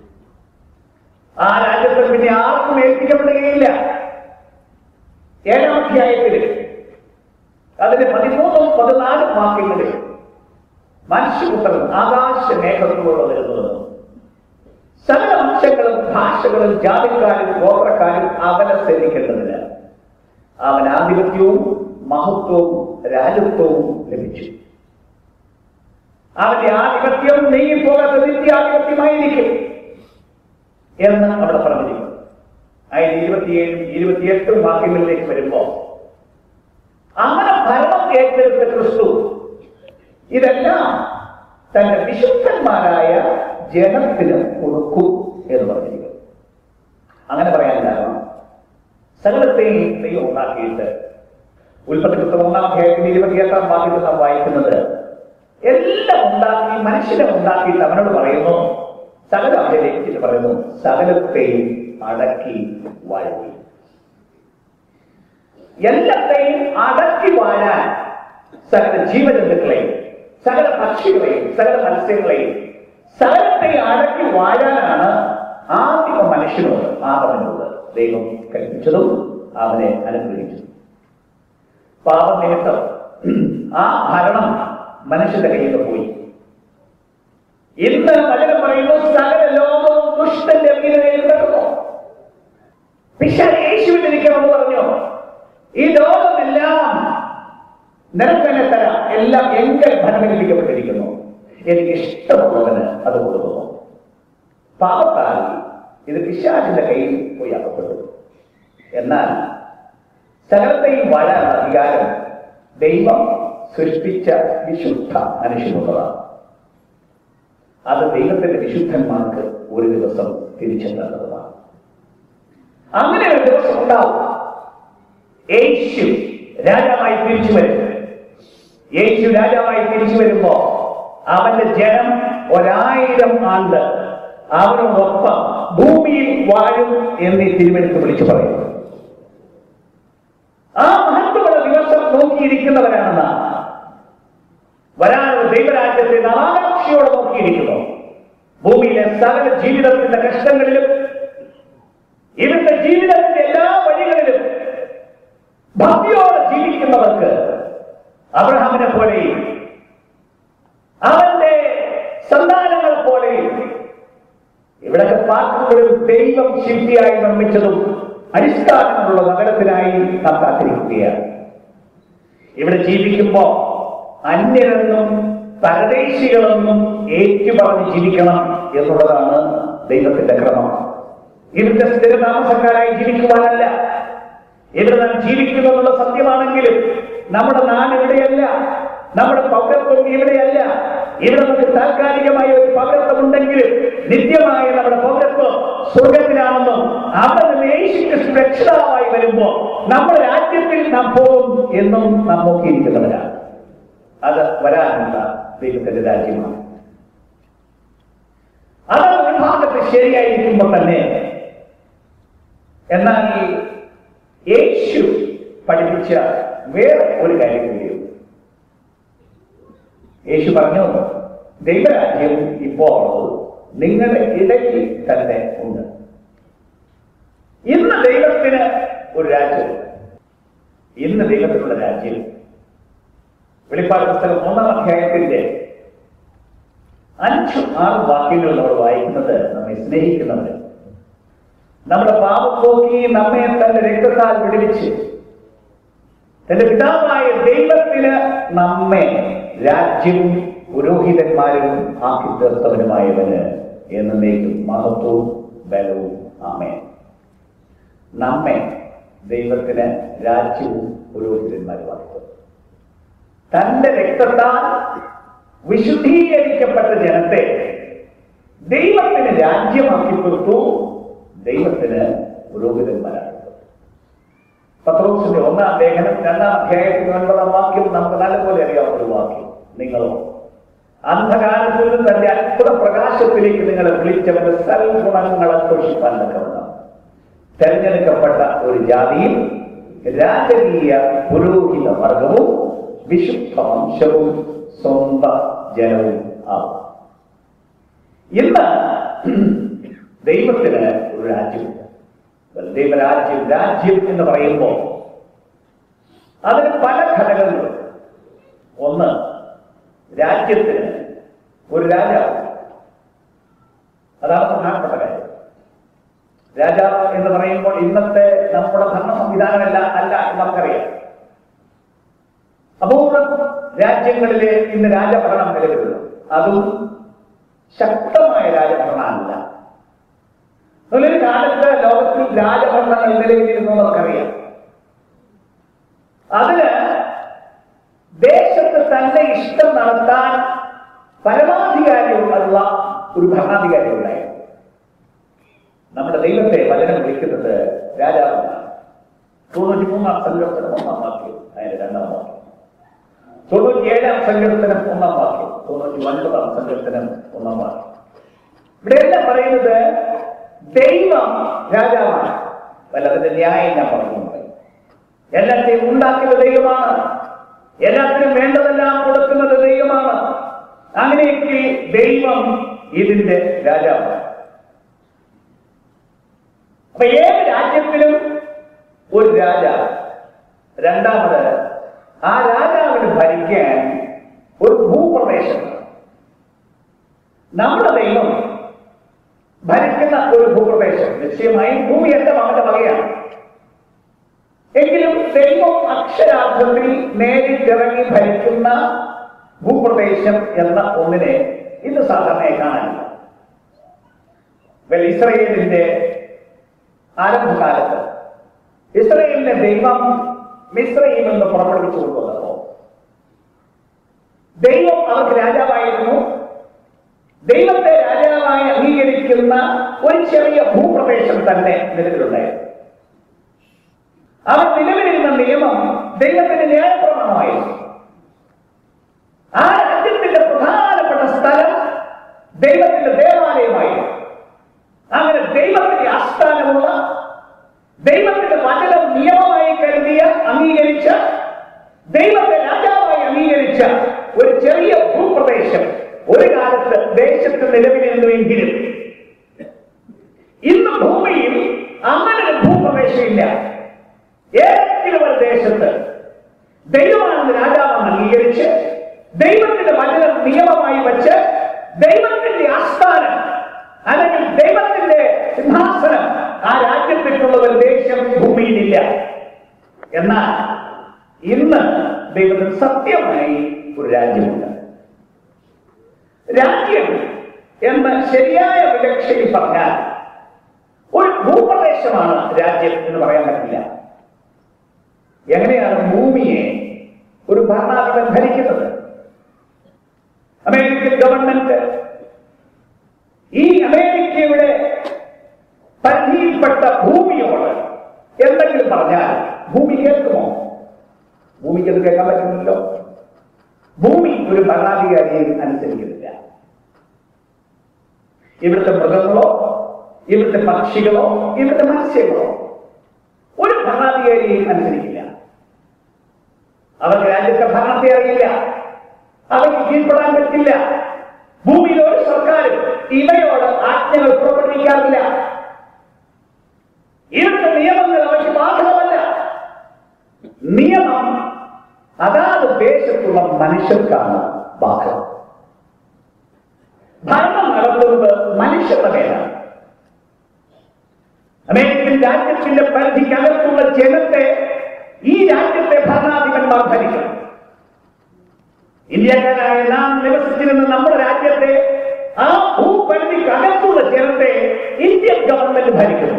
ആ രാജ്യത്തിൽ പിന്നെ ആർക്കും ഏൽപ്പിക്കപ്പെടുകയില്ല. 7-ാം അധ്യായത്തിൽ അതിന്റെ 13-14 വാക്യങ്ങളിൽ മനുഷ്യപുത്രൻ ആകാശ മേഘത്തോടെ വരുന്നത് സകല വംശങ്ങളും ഭാഷകളും ജാതിക്കാരും ഗോത്രക്കാരും അവനെ സേവിക്കേണ്ടതിന് അവൻ ആധിപത്യവും മഹത്വവും രാജത്വവും ലഭിച്ചു. അവന്റെ ആധിപത്യം നീങ്ങിപ്പോകാത്ത നിത്യാധിപത്യമായിരിക്കും എന്ന് അവിടെ പറഞ്ഞിരിക്കുന്നു. അതിന് 27 28 വാക്യങ്ങളിലേക്ക് വരുമ്പോ അങ്ങനെ ഭരണം ഏറ്റെടുത്ത ക്രിസ്തു ഇതെല്ലാം തന്റെ വിശുദ്ധന്മാരായ ജനത്തിന് കൊടുക്കും എന്ന് പറഞ്ഞിരിക്കുന്നു. അങ്ങനെ പറയാൻ കാരണം സകലത്തെയും ദൈവം ഉണ്ടാക്കിയിട്ട് ഉൽപ്പത്തി പുസ്തകം 1-ാം അധ്യായത്തിന്റെ 28-ാം വാക്യത്തിൽ നാം വായിക്കുന്നത് എല്ലാം ഉണ്ടാക്കി മനുഷ്യനെ ഉണ്ടാക്കിയിട്ട് അവനോട് പറയുന്നു, സകല അവരിലേക്ക് പറയുന്നു, സകലത്തെയും അടക്കി വാഴി. എല്ലാത്തെയും അടക്കി വാഴാൻ സകല ജീവജന്തുക്കളെയും സകല പക്ഷികളെയും സകല മത്സ്യങ്ങളെയും സകലത്തെയും അടക്കി വാഴാനാണ് ആദിമ മനുഷ്യനോട് ആദമിനോട് ദൈവം കൽപ്പിച്ചതും അവനെ അനുഗ്രഹിച്ചതും. പാപനിമിത്തം ആ ഭരണം മനുഷ്യന്റെ കയ്യിൽ നിന്ന് പോയി. ഇന്ന് വചനം പറയുന്നു, സകല ലോകവും ദുഷ്ടന്റെ അധീനതയിൽ കിടക്കുന്നു. പിശാച് യേശുവിനിരിക്കണമെന്ന് പറഞ്ഞു, ഈ ലോകമെല്ലാം നിനക്കെന്നെ തരാം, എല്ലാം എങ്കിൽ ഭരമേൽപ്പിക്കപ്പെട്ടിരിക്കുന്നു, എനിക്ക് ഇഷ്ടമുള്ളവന് അത് കൊടുക്കുന്നു. പാപത്താൽ ഇത് പിശാചിന്റെ കയ്യിൽ പോയി അകപ്പെട്ടു. എന്നാൽ സകലത്തെയും വാഴാനുള്ള അധികാരം ദൈവം സൃഷ്ടിച്ച വിശുദ്ധ മനുഷ്യനുള്ളതാണ്. അത് ദൈവത്തിന്റെ വിശുദ്ധന്മാർക്ക് ഒരു ദിവസം തിരിച്ചെത്തേണ്ടതാണ്. അങ്ങനെ ഒരു ദിവസം ഉണ്ടാവും. യേശു രാജാവായി തിരിച്ചു വരും. യേശു രാജാവായി തിരിച്ചു വരുമ്പോ അവന്റെ ജനം 1000 ആണ്ട് അവനോടൊപ്പം ഭൂമിയിൽ വാഴും എന്നീ തിരുവെടുത്ത് വിളിച്ചു പറയുന്നു. ആ മഹത്വമുള്ള ദിവസം നോക്കിയിരിക്കുന്നവരാണ് നാം. വരാനുള്ള ദൈവരാജ്യത്തെ നാം ആകാംക്ഷയോടെ നോക്കിയിരിക്കുന്നു. ഭൂമിയിലെ സകല ജീവിതത്തിന്റെ കഷ്ടങ്ങളിലും ഇവിടുത്തെ ജീവിതത്തിന്റെ എല്ലാ വഴികളിലും ഭക്തിയോടെ ജീവിക്കുന്നവർക്ക് അബ്രഹാമിനെ പോലെയും അവന്റെ സന്താനങ്ങൾ പോലെയും ഇവിടൊക്കെ പാർക്കുമ്പോഴും ദൈവം ശില്പിയായി നിർമ്മിച്ചതും അടിസ്ഥാനമുള്ള നഗരത്തിനായി നാം കാത്തിരിക്കുകയാണ്. ഇവിടെ ജീവിക്കുമ്പോ അന്യരെന്നും പരദേശികളെന്നും ഏറ്റുപറഞ്ഞ് ജീവിക്കണം എന്നുള്ളതാണ് ദൈവത്തിന്റെ ക്രമം. ഇവിടുത്തെ സ്ഥിരതാമസക്കാരായി ജീവിക്കുവാനല്ല. ഇവിടെ നാം ജീവിക്കുന്നു എന്നുള്ള സത്യമാണെങ്കിലും നമ്മുടെ നാട് ഇവിടെയല്ല, നമ്മുടെ പൗരത്വം ഇവിടെയല്ല. ഇവിടെ നമുക്ക് താൽക്കാലികമായ ഒരു പൗരത്വം ഉണ്ടെങ്കിലും നിത്യമായ നമ്മുടെ പൗരത്വം സ്വർഗത്തിലാണെന്നും അവിടെ യേശു രക്ഷിതാവായി വരുമ്പോ നമ്മുടെ രാജ്യത്തിൽ നാം പോകും എന്നും നാം നോക്കിയിരിക്കുന്നവരാണ്. അത് വരാനുള്ള ദൈവത്തിന്റെ രാജ്യമാണ്. അത് ഒരു ഭാഗത്ത് ശരിയായിരിക്കുമ്പോൾ തന്നെ എന്നാൽ യേശു പഠിപ്പിച്ച വേറെ ഒരു കാര്യം കൂടിയുണ്ട്. യേശു പറഞ്ഞു, ദൈവരാജ്യം ഇപ്പോൾ നിങ്ങളുടെ ഇടയ്ക്ക് തന്നെ ഉണ്ട്. ഇന്ന് ദൈവത്തിന് ഒരു രാജ്യമുണ്ട്. ഇന്ന് ദൈവത്തിനുള്ള രാജ്യം വെളിപ്പാട് പുസ്തകം 1-ാം അധ്യായത്തിന്റെ 5-6 വാക്യങ്ങൾ നമ്മൾ വായിക്കുന്നത് നമ്മെ സ്നേഹിക്കുന്നവര് നമ്മുടെ പാപം പോക്കി നമ്മെ തന്റെ രക്തത്താൽ വിടുവിച്ച് തന്റെ പിതാവായ ദൈവത്തിന് നമ്മെ രാജ്യവും പുരോഹിതന്മാരും ആക്കി തീർത്തവനുമായവന് എന്നേക്കും മഹത്വവും ബലവും ആമേൻ. നമ്മെ ദൈവത്തിന് രാജ്യവും പുരോഹിതന്മാരുമാക്കി തന്റെ രക്തത്താൽ വിശുദ്ധീകരിക്കപ്പെട്ട ജനത്തെ ദൈവത്തിന് രാജ്യമാക്കി തീർത്തു, ദൈവത്തിന് പുരോഹിതന്മാരാക്കി തീർത്തു. പത്രോസിന്റെ 1-ാം ലേഖനം 2-ാം അധ്യായത്തിൽ 9-ാം വാക്യം നമുക്ക് നല്ലപോലെ അറിയാവുന്ന ഒരു വാക്യം. നിങ്ങളോ അന്ധകാരത്തിൽ നിന്ന് തന്റെ അത്ഭുത പ്രകാശത്തിലേക്ക് നിങ്ങളെ വിളിച്ചവന്റെ സൽഗുണങ്ങളെ ഘോഷിപ്പാൻ തക്കവണ്ണം തെരഞ്ഞെടുക്കപ്പെട്ട ഒരു ജാതിയും രാജകീയ പുരോഹിത വർഗവും വിശുദ്ധ വംശവും സ്വന്തം ജനവും ആവും. ഇന്ന് ദൈവത്തിന് ഒരു രാജ്യമുണ്ട്. ദൈവരാജ്യം, രാജ്യം എന്ന് പറയുമ്പോൾ അതിന് പല ഘടകങ്ങളുണ്ട്. ഒന്ന്, രാജ്യത്തിന് ഒരു രാജാവ്. അതാണ് പ്രധാനപ്പെട്ട കാര്യം. രാജാവ് എന്ന് പറയുമ്പോൾ ഇന്നത്തെ നമ്മുടെ ഭരണ സംവിധാനമല്ല അല്ല എന്ന് നമുക്കറിയാം. അപൂർവം രാജ്യങ്ങളിലെ ഇന്ന് രാജഭരണം നിലവിലുള്ളൂ. അതും ശക്തമായ രാജഭരണമല്ല. ഒരു കാലത്ത് ലോകത്തിൽ രാജഭരണങ്ങൾ നിലവിലിരുന്നു നമുക്കറിയാം. അതിന് ദേശത്ത് തന്റെ ഇഷ്ടം നടത്താൻ പരമാധികാരിയുള്ള ഒരു ഭരണാധികാരി ഉണ്ടായിരുന്നു. നമ്മുടെ ദൈവത്തെ വചനം വിളിക്കുന്നത് രാജാവാണ്. 93-ാം സങ്കീർത്തനം 1-ാം വാക്യം, അതിന്റെ 2-ാം വാക്യം. 97-ാം സങ്കീർത്തനം 1-ാം വാക്യം, 99-ാം സങ്കീർത്തനം 1-ാം വാക്യം. ഇവിടെയെല്ലാം പറയുന്നത് ദൈവം രാജാവാണ്. വല്ലതിന്റെ ന്യായം ഞാൻ പറഞ്ഞുകൊണ്ട് എല്ലാത്തെയും ഉണ്ടാക്കിയത് ദൈവമാണ്. എല്ലാത്തിനും വേണ്ടതെല്ലാം കൊടുക്കുന്നത് ദൈവമാണ്. അങ്ങനെയെങ്കിൽ ദൈവം ഇതിന്റെ രാജാവാണ്. അപ്പൊ ഏത് രാജ്യത്തിലും ഒരു രാജാവ്. രണ്ടാമത്, ആ രാജാവിന് ഭരിക്കാൻ ഒരു ഭൂപ്രദേശം. നമ്മുടെ ദൈവം ഭരിക്കുന്ന ഒരു ഭൂപ്രദേശം. നിശ്ചയമായും ഭൂമി എന്റെ മകന്റെ വകയാണ്. എങ്കിലും ദൈവം അക്ഷരാർത്ഥത്തിൽ നേരിട്ടിറങ്ങി ഭരിക്കുന്ന ഭൂപ്രദേശം എന്ന ഒന്നിനെ ഇത് സാധാരണയായി കാണാനില്ല. ഇസ്രായേലിന്റെ ആരംഭകാലത്ത് ഇസ്രായേലിന്റെ ദൈവം മിസ്രയീമിൽ നിന്ന് പുറപ്പെടുവിച്ചു കൊണ്ടുവന്നപ്പോ ദൈവം അവർക്ക് രാജാവായിരുന്നു. ദൈവത്തെ രാജാവായി അംഗീകരിക്കുന്ന ഒരു ചെറിയ ഭൂപ്രദേശം തന്നെ നിലവിലുണ്ടായിരുന്നു. അവർ നിലവിലിരുന്ന നിയമം ദൈവത്തിന്റെ ന്യായപ്രമാണമായിരുന്നു. ആ രാജ്യത്തിന്റെ പ്രധാനപ്പെട്ട സ്ഥലം ദൈവത്തിന്റെ ദേവാലയമായിരുന്നു. അങ്ങനെ ദൈവത്തിന്റെ ആസ്ഥാനമുള്ള, ദൈവത്തിന്റെ വചനം നിയമമായി കരുതിയ, അംഗീകരിച്ച, ദൈവത്തെ രാജാവായി അംഗീകരിച്ച ഒരു ചെറിയ ഭൂപ്രദേശം ഒരു കാലത്ത് ദേശത്ത് നിലവിലിരുന്നുവെങ്കിലും ഇന്ന് ഭൂമിയിൽ അങ്ങനെ ഒരു ഭൂപ്രദേശമില്ല. ഏതെങ്കിലും ഒരു ദേശത്ത് ദൈവമാണെന്ന് രാജാവെന്ന് അംഗീകരിച്ച്, ദൈവത്തിന്റെ വചനം നിയമമായി വെച്ച്, ദൈവത്തിന്റെ ആസ്ഥാനം അല്ലെങ്കിൽ ദൈവത്തിന്റെ സിംഹാസനം ആ രാജ്യത്തേക്കുള്ള ഒരു ദേശം ഭൂമിയിലില്ല. എന്നാൽ ഇന്ന് ദൈവത്തിന് സത്യമായി ഒരു രാജ്യമുണ്ട്. രാജ്യം എന്ന ശരിയായ വിവക്ഷയിൽ പറഞ്ഞാൽ ഒരു ഭൂപ്രദേശമാണ് രാജ്യം എന്ന് പറയാൻ പറ്റില്ല. എങ്ങനെയാണ് ഭൂമിയെ ഒരു ഭരണാധിപൻ ഭരിക്കുന്നത്? അമേരിക്കൻ ഗവൺമെന്റ് ഈ അമേരിക്കയുടെ പരിധിയിൽപ്പെട്ട ഭൂമിയോട് എന്തെങ്കിലും പറഞ്ഞാൽ ഭൂമി കേൾക്കുമോ? ഭൂമിക്ക് അത് കേൾക്കാൻ പറ്റുന്നില്ലോ. ഭൂമി ഒരു ഭരണാധികാരിയെ അനുസരിക്കുന്നില്ല. ഇവിടുത്തെ മൃഗങ്ങളോ, ഇവിടുത്തെ പക്ഷികളോ, ഇവിടുത്തെ മത്സ്യങ്ങളോ ഒരു ഭരണാധികാരിയെയും അനുസരിക്കില്ല. അവർക്ക് രാജ്യത്തെ ഭരണത്തെ അറിയില്ല. അവർക്ക് കീഴ്പ്പെടാൻ പറ്റില്ല. ഭൂമിയിലെ ഒരു സർക്കാരും ഇവയോട് ആജ്ഞകൾ പുറപ്പെടുവിക്കാറില്ല. ഇവരുടെ നിയമങ്ങൾ അവർക്ക് ബാധകമല്ല. നിയമം അതാത് ദേശത്തുള്ള മനുഷ്യർക്കാണ് ബാധകം. ഭരണം നടത്തുന്നത് മനുഷ്യരുടെ മേലാണ്. അമേരിക്കൻ രാജ്യത്തിന്റെ പരിധിക്കകത്തുള്ള ജനത്തെ ഈ രാജ്യത്തെ ഭരണാധിപന്മാർ ഭരിക്കണം. ഇന്ത്യക്കാരായ നാം നിവസിച്ചിരുന്ന നമ്മുടെ രാജ്യത്തെ ആ ഭൂപരിധിക്കകത്തുള്ള ജനത്തെ ഇന്ത്യൻ ഗവൺമെന്റ് ഭരിക്കുന്നു.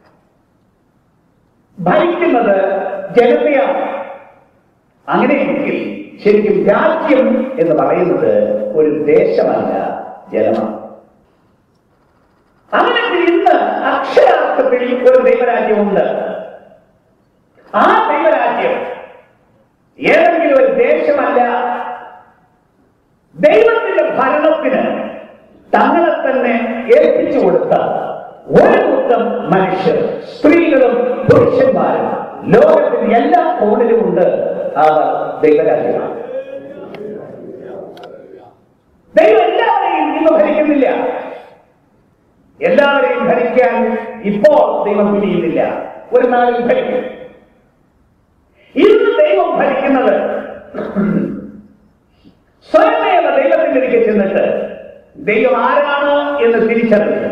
ഭരിക്കുന്നത് ജനതയാണ്. അങ്ങനെയെങ്കിൽ ശരിക്കും രാജ്യം എന്ന് പറയുന്നത് ഒരു ദേശമല്ല, ജനമാണ്. അങ്ങനെ ഇന്ന് അക്ഷരാർത്ഥത്തിൽ ഒരു ദൈവരാജ്യമുണ്ട്. ആ ദൈവരാജ്യം ഏതെങ്കിലും ഒരു ദേശമല്ല. ദൈവത്തിന്റെ ഭരണത്തിന് തങ്ങളെ തന്നെ ഏൽപ്പിച്ചു കൊടുത്ത ഒരു കൂട്ടം മനുഷ്യർ, സ്ത്രീകളും പുരുഷന്മാരും ലോകത്തിന്റെ എല്ലാ കോണിലുമുണ്ട്. അവർ ദൈവരാജ്യമാണ്. ദൈവം എല്ലാവരെയും ഇന്ന് ഭരിക്കുന്നില്ല. എല്ലാവരെയും ഭരിക്കാൻ ഇപ്പോൾ ദൈവം പിടിയുന്നില്ല. ഒരു നാളിൽ ഭരിക്കും. ഇന്ന് ദൈവം ഭരിക്കുന്നത് സ്വയമേവ ദൈവത്തിന്റെ അടുക്കൽ ചെന്നിട്ട് ദൈവം ആരാണ് എന്ന് തിരിച്ചറിയുക.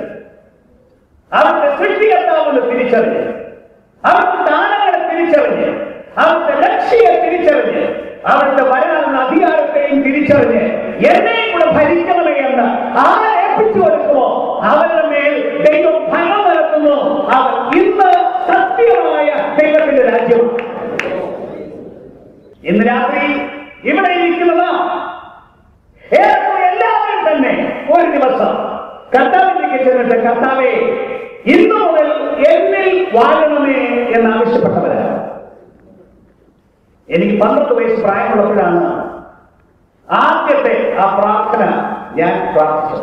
എന്നെയും കൂടെ ഭരിക്കണമേ എന്ന് ആരെ ഏൽപ്പിച്ചു കൊടുക്കുമോ അവരുടെ മേൽ ദൈവം ഭരണം നടത്തുന്നു. അവർ ഇന്ന് സത്യമായ ദൈവത്തിന്റെ രാജ്യമാണ്. ഇന്ന് രാത്രി ഇവിടെ ഇരിക്കുന്നത് എല്ലാവരും തന്നെ ഒരു ദിവസം കർത്താവിലേക്ക് ചെന്നിട്ട് കർത്താവേ ഇന്നു മുതൽ എന്നിൽ വാഴണമേ എന്നാവശ്യപ്പെട്ടവരാണ്. എനിക്ക് 12 വയസ്സ് പ്രായമുള്ളപ്പോഴാണ് ആദ്യത്തെ ആ പ്രാർത്ഥന ഞാൻ പ്രാർത്ഥിച്ചത്.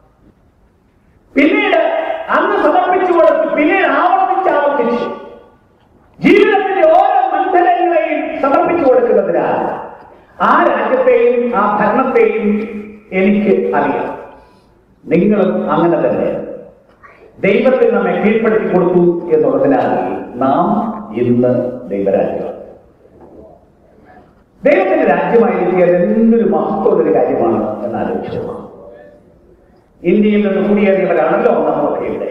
പിന്നീട് അന്ന് സമർപ്പിച്ചു കൊടുത്ത് പിന്നീട് ആവർത്തിച്ച് ജീവിതത്തിന്റെ ഓരോ മണ്ഡലങ്ങളെയും സമർപ്പിച്ചു കൊടുക്കുന്നതിനാൽ ആ രാജ്യത്തെയും ആ ഭരണത്തെയും എനിക്ക് അറിയാം. നിങ്ങളും അങ്ങനെ തന്നെ ദൈവത്തിൽ നമ്മെ കീഴ്പ്പെടുത്തി കൊടുത്തു എന്നുള്ളതിനാൽ നാം ഇന്ന് ദൈവരാജ്യം. ദൈവത്തിന്റെ രാജ്യമായിരിക്കാൻ എന്തൊരു മഹത്വമുള്ളൊരു കാര്യമാണ് എന്നാലോചിച്ചു. ഇന്ത്യയിൽ നിന്ന് കുടിയേറിയവരാണല്ലോ നമ്മളൊക്കെ ഇവിടെ.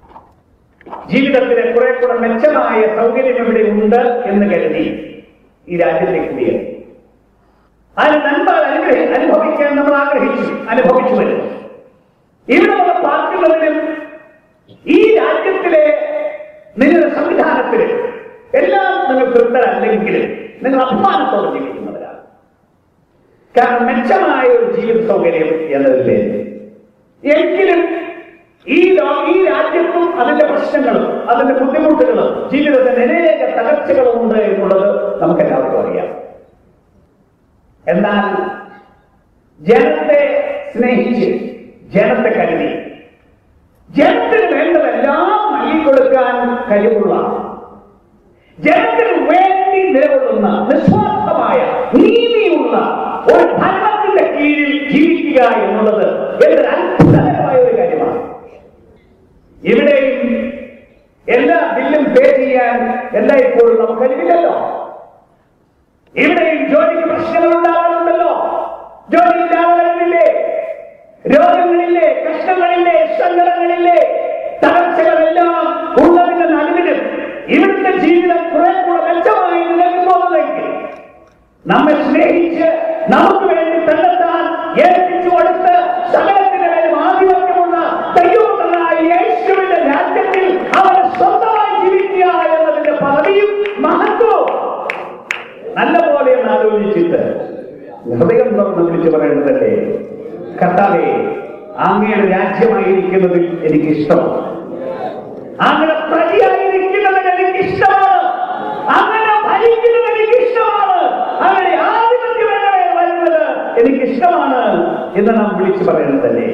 ജീവിതത്തിലെ കുറെ കൂടെ മെച്ചമായ സൗകര്യം ഇവിടെ ഉണ്ട് എന്ന് കരുതി ഈ രാജ്യത്തേക്ക് കുടിയേറി. അതിന് നന്മകൾ അനുഭവിക്കാൻ നമ്മൾ അനുഭവിച്ചു വരുന്നു. ഇവിടെ നമ്മൾ പാർക്കുന്നതിനും ഈ രാജ്യത്തിലെ നിങ്ങളുടെ സംവിധാനത്തിൽ എല്ലാം നിങ്ങൾ തൃപ്തരല്ലെങ്കിലും നിങ്ങൾ അഭിമാനത്തോടെ ജീവിക്കുന്നവരാണ്. കാരണം മെച്ചമായ ഒരു ജീവിത സൗകര്യം എന്നതില്ലേ എങ്കിലും ഈ രാജ്യത്തും അതിന്റെ പ്രശ്നങ്ങളും അതിന്റെ ബുദ്ധിമുട്ടുകളും ജീവിതത്തിന് അനേക തകർച്ചകളും ഉണ്ട് എന്നുള്ളത് നമുക്ക് എല്ലാവർക്കും അറിയാം. എന്നാൽ ജനത്തെ സ്നേഹിച്ച് ജനത്തെ കരുതി ജനത്തിന് വേണ്ടതെല്ലാം നൽകിക്കൊടുക്കാൻ കഴിവുള്ള ജനത്തിന് വേണ്ടി നിലകൊള്ളുന്ന നിസ്വാർത്ഥമായ നീതിയുള്ള ഒരു ഭരണത്തിന്റെ കീഴിൽ ജീവിക്കുക എന്നുള്ളത് എന്തൊരു അത്ഭുതകരമായ ഒരു കാര്യമാണ്. ഇവിടെയും എല്ലാ ബില്ലും പേ ചെയ്യാൻ എല്ലായ്പ്പോഴും നമുക്ക് കഴിവില്ലല്ലോ. ഇവിടെയും ജോലിക്ക് പ്രശ്നങ്ങൾ ഉണ്ടാകാറുണ്ടല്ലോ. ജോലി ഇല്ലാതെ രോഗങ്ങളില്ലേ, കഷ്ടങ്ങളില്ലേ, സങ്കടങ്ങളില്ലേ, തകർച്ചകളെല്ലാം ഉള്ളതിന്റെ നടുവിലും ഇവിടുത്തെ ജീവിതം കുറെ കൂടെ മെച്ചമായി നിലനിൽക്കുന്നെങ്കിൽ നമ്മെ സ്നേഹിച്ച് നമുക്ക് വേണ്ടി തന്നെത്താൻ ഏൽപ്പിച്ചു കൊടുത്ത് സകലത്തിന്റെ മേലും ആധിപത്യമുള്ള ദൈവമായ യേശുവിന്റെ രാജ്യത്തിൽ അവരെ സ്വന്തമായി ജീവിക്കുക എന്നതിന്റെ പദവിയും മഹത്വവും നല്ലപോലെ എന്ന് ആലോചിച്ചിട്ട് ഹൃദയം തുറന്ന് വിളിച്ചു പറയുന്നതല്ലേ, കർത്താവേ അങ്ങയുടെ രാജ്യമായിരിക്കുന്നതിൽ എനിക്കിഷ്ടമാണ്, അങ്ങനെ പ്രതിയായിരിക്കുന്നതിൽ എനിക്കിഷ്ടമാണ്, അങ്ങനെ ഭരിക്കുന്നത് എനിക്കിഷ്ടമാണ്, അങ്ങനെ ആധിപത്യം വരുന്നത് എനിക്കിഷ്ടമാണ് എന്ന് നാം വിളിച്ചു പറയുന്നതല്ലേ.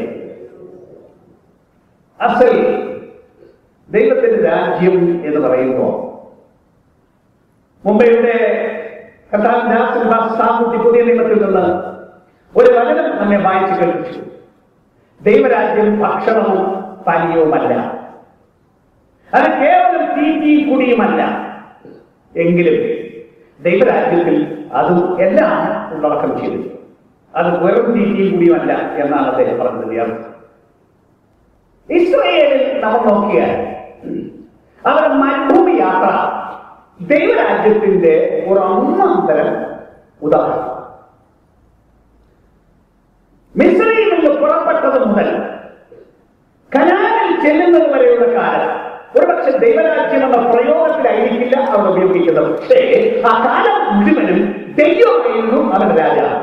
അസൽ ദൈവത്തിന്റെ രാജ്യം എന്ന് പറയുമ്പോൾ മുംബൈയുടെ കർത്താവിന്റെ പുതിയ നിയമത്തിൽ നിന്ന് ഒരു വചനം നമ്മെ വായിച്ചു കേൾപ്പിച്ചു. ദൈവരാജ്യം ഭക്ഷണവും പാനീയവുമല്ല, അത് കേവലം തീറ്റിയും കുടിയുമല്ല, എങ്കിലും ദൈവരാജ്യത്തിൽ അതും എല്ലാം ഉള്ളടക്കം ചെയ്തു. അത് വെറും തീറ്റിയും കുടിയുമല്ല എന്നാണ് അദ്ദേഹം പറഞ്ഞത്. ഇസ്രായേലിൽ നമ്മൾ നോക്കിയാൽ അവരുടെ മരുഭൂമി യാത്ര ദൈവരാജ്യത്തിന്റെ ഒരു ഒന്നാന്തരം ഉദാഹരണം. മിസ്രയിൽ നിന്ന് പുറപ്പെട്ടത് മുതൽ കനാനിൽ ചെല്ലുന്നത് വരെയുള്ള കാലം ഒരുപക്ഷെ ദൈവരാജ്യം എന്ന പ്രയോഗത്തിലായിരിക്കില്ല അവർ ഉപയോഗിക്കുന്നത്. പക്ഷേ ആ കാലം മുഴുവനും ദൈവമായിരുന്നു അവരുടെ രാജാവ്.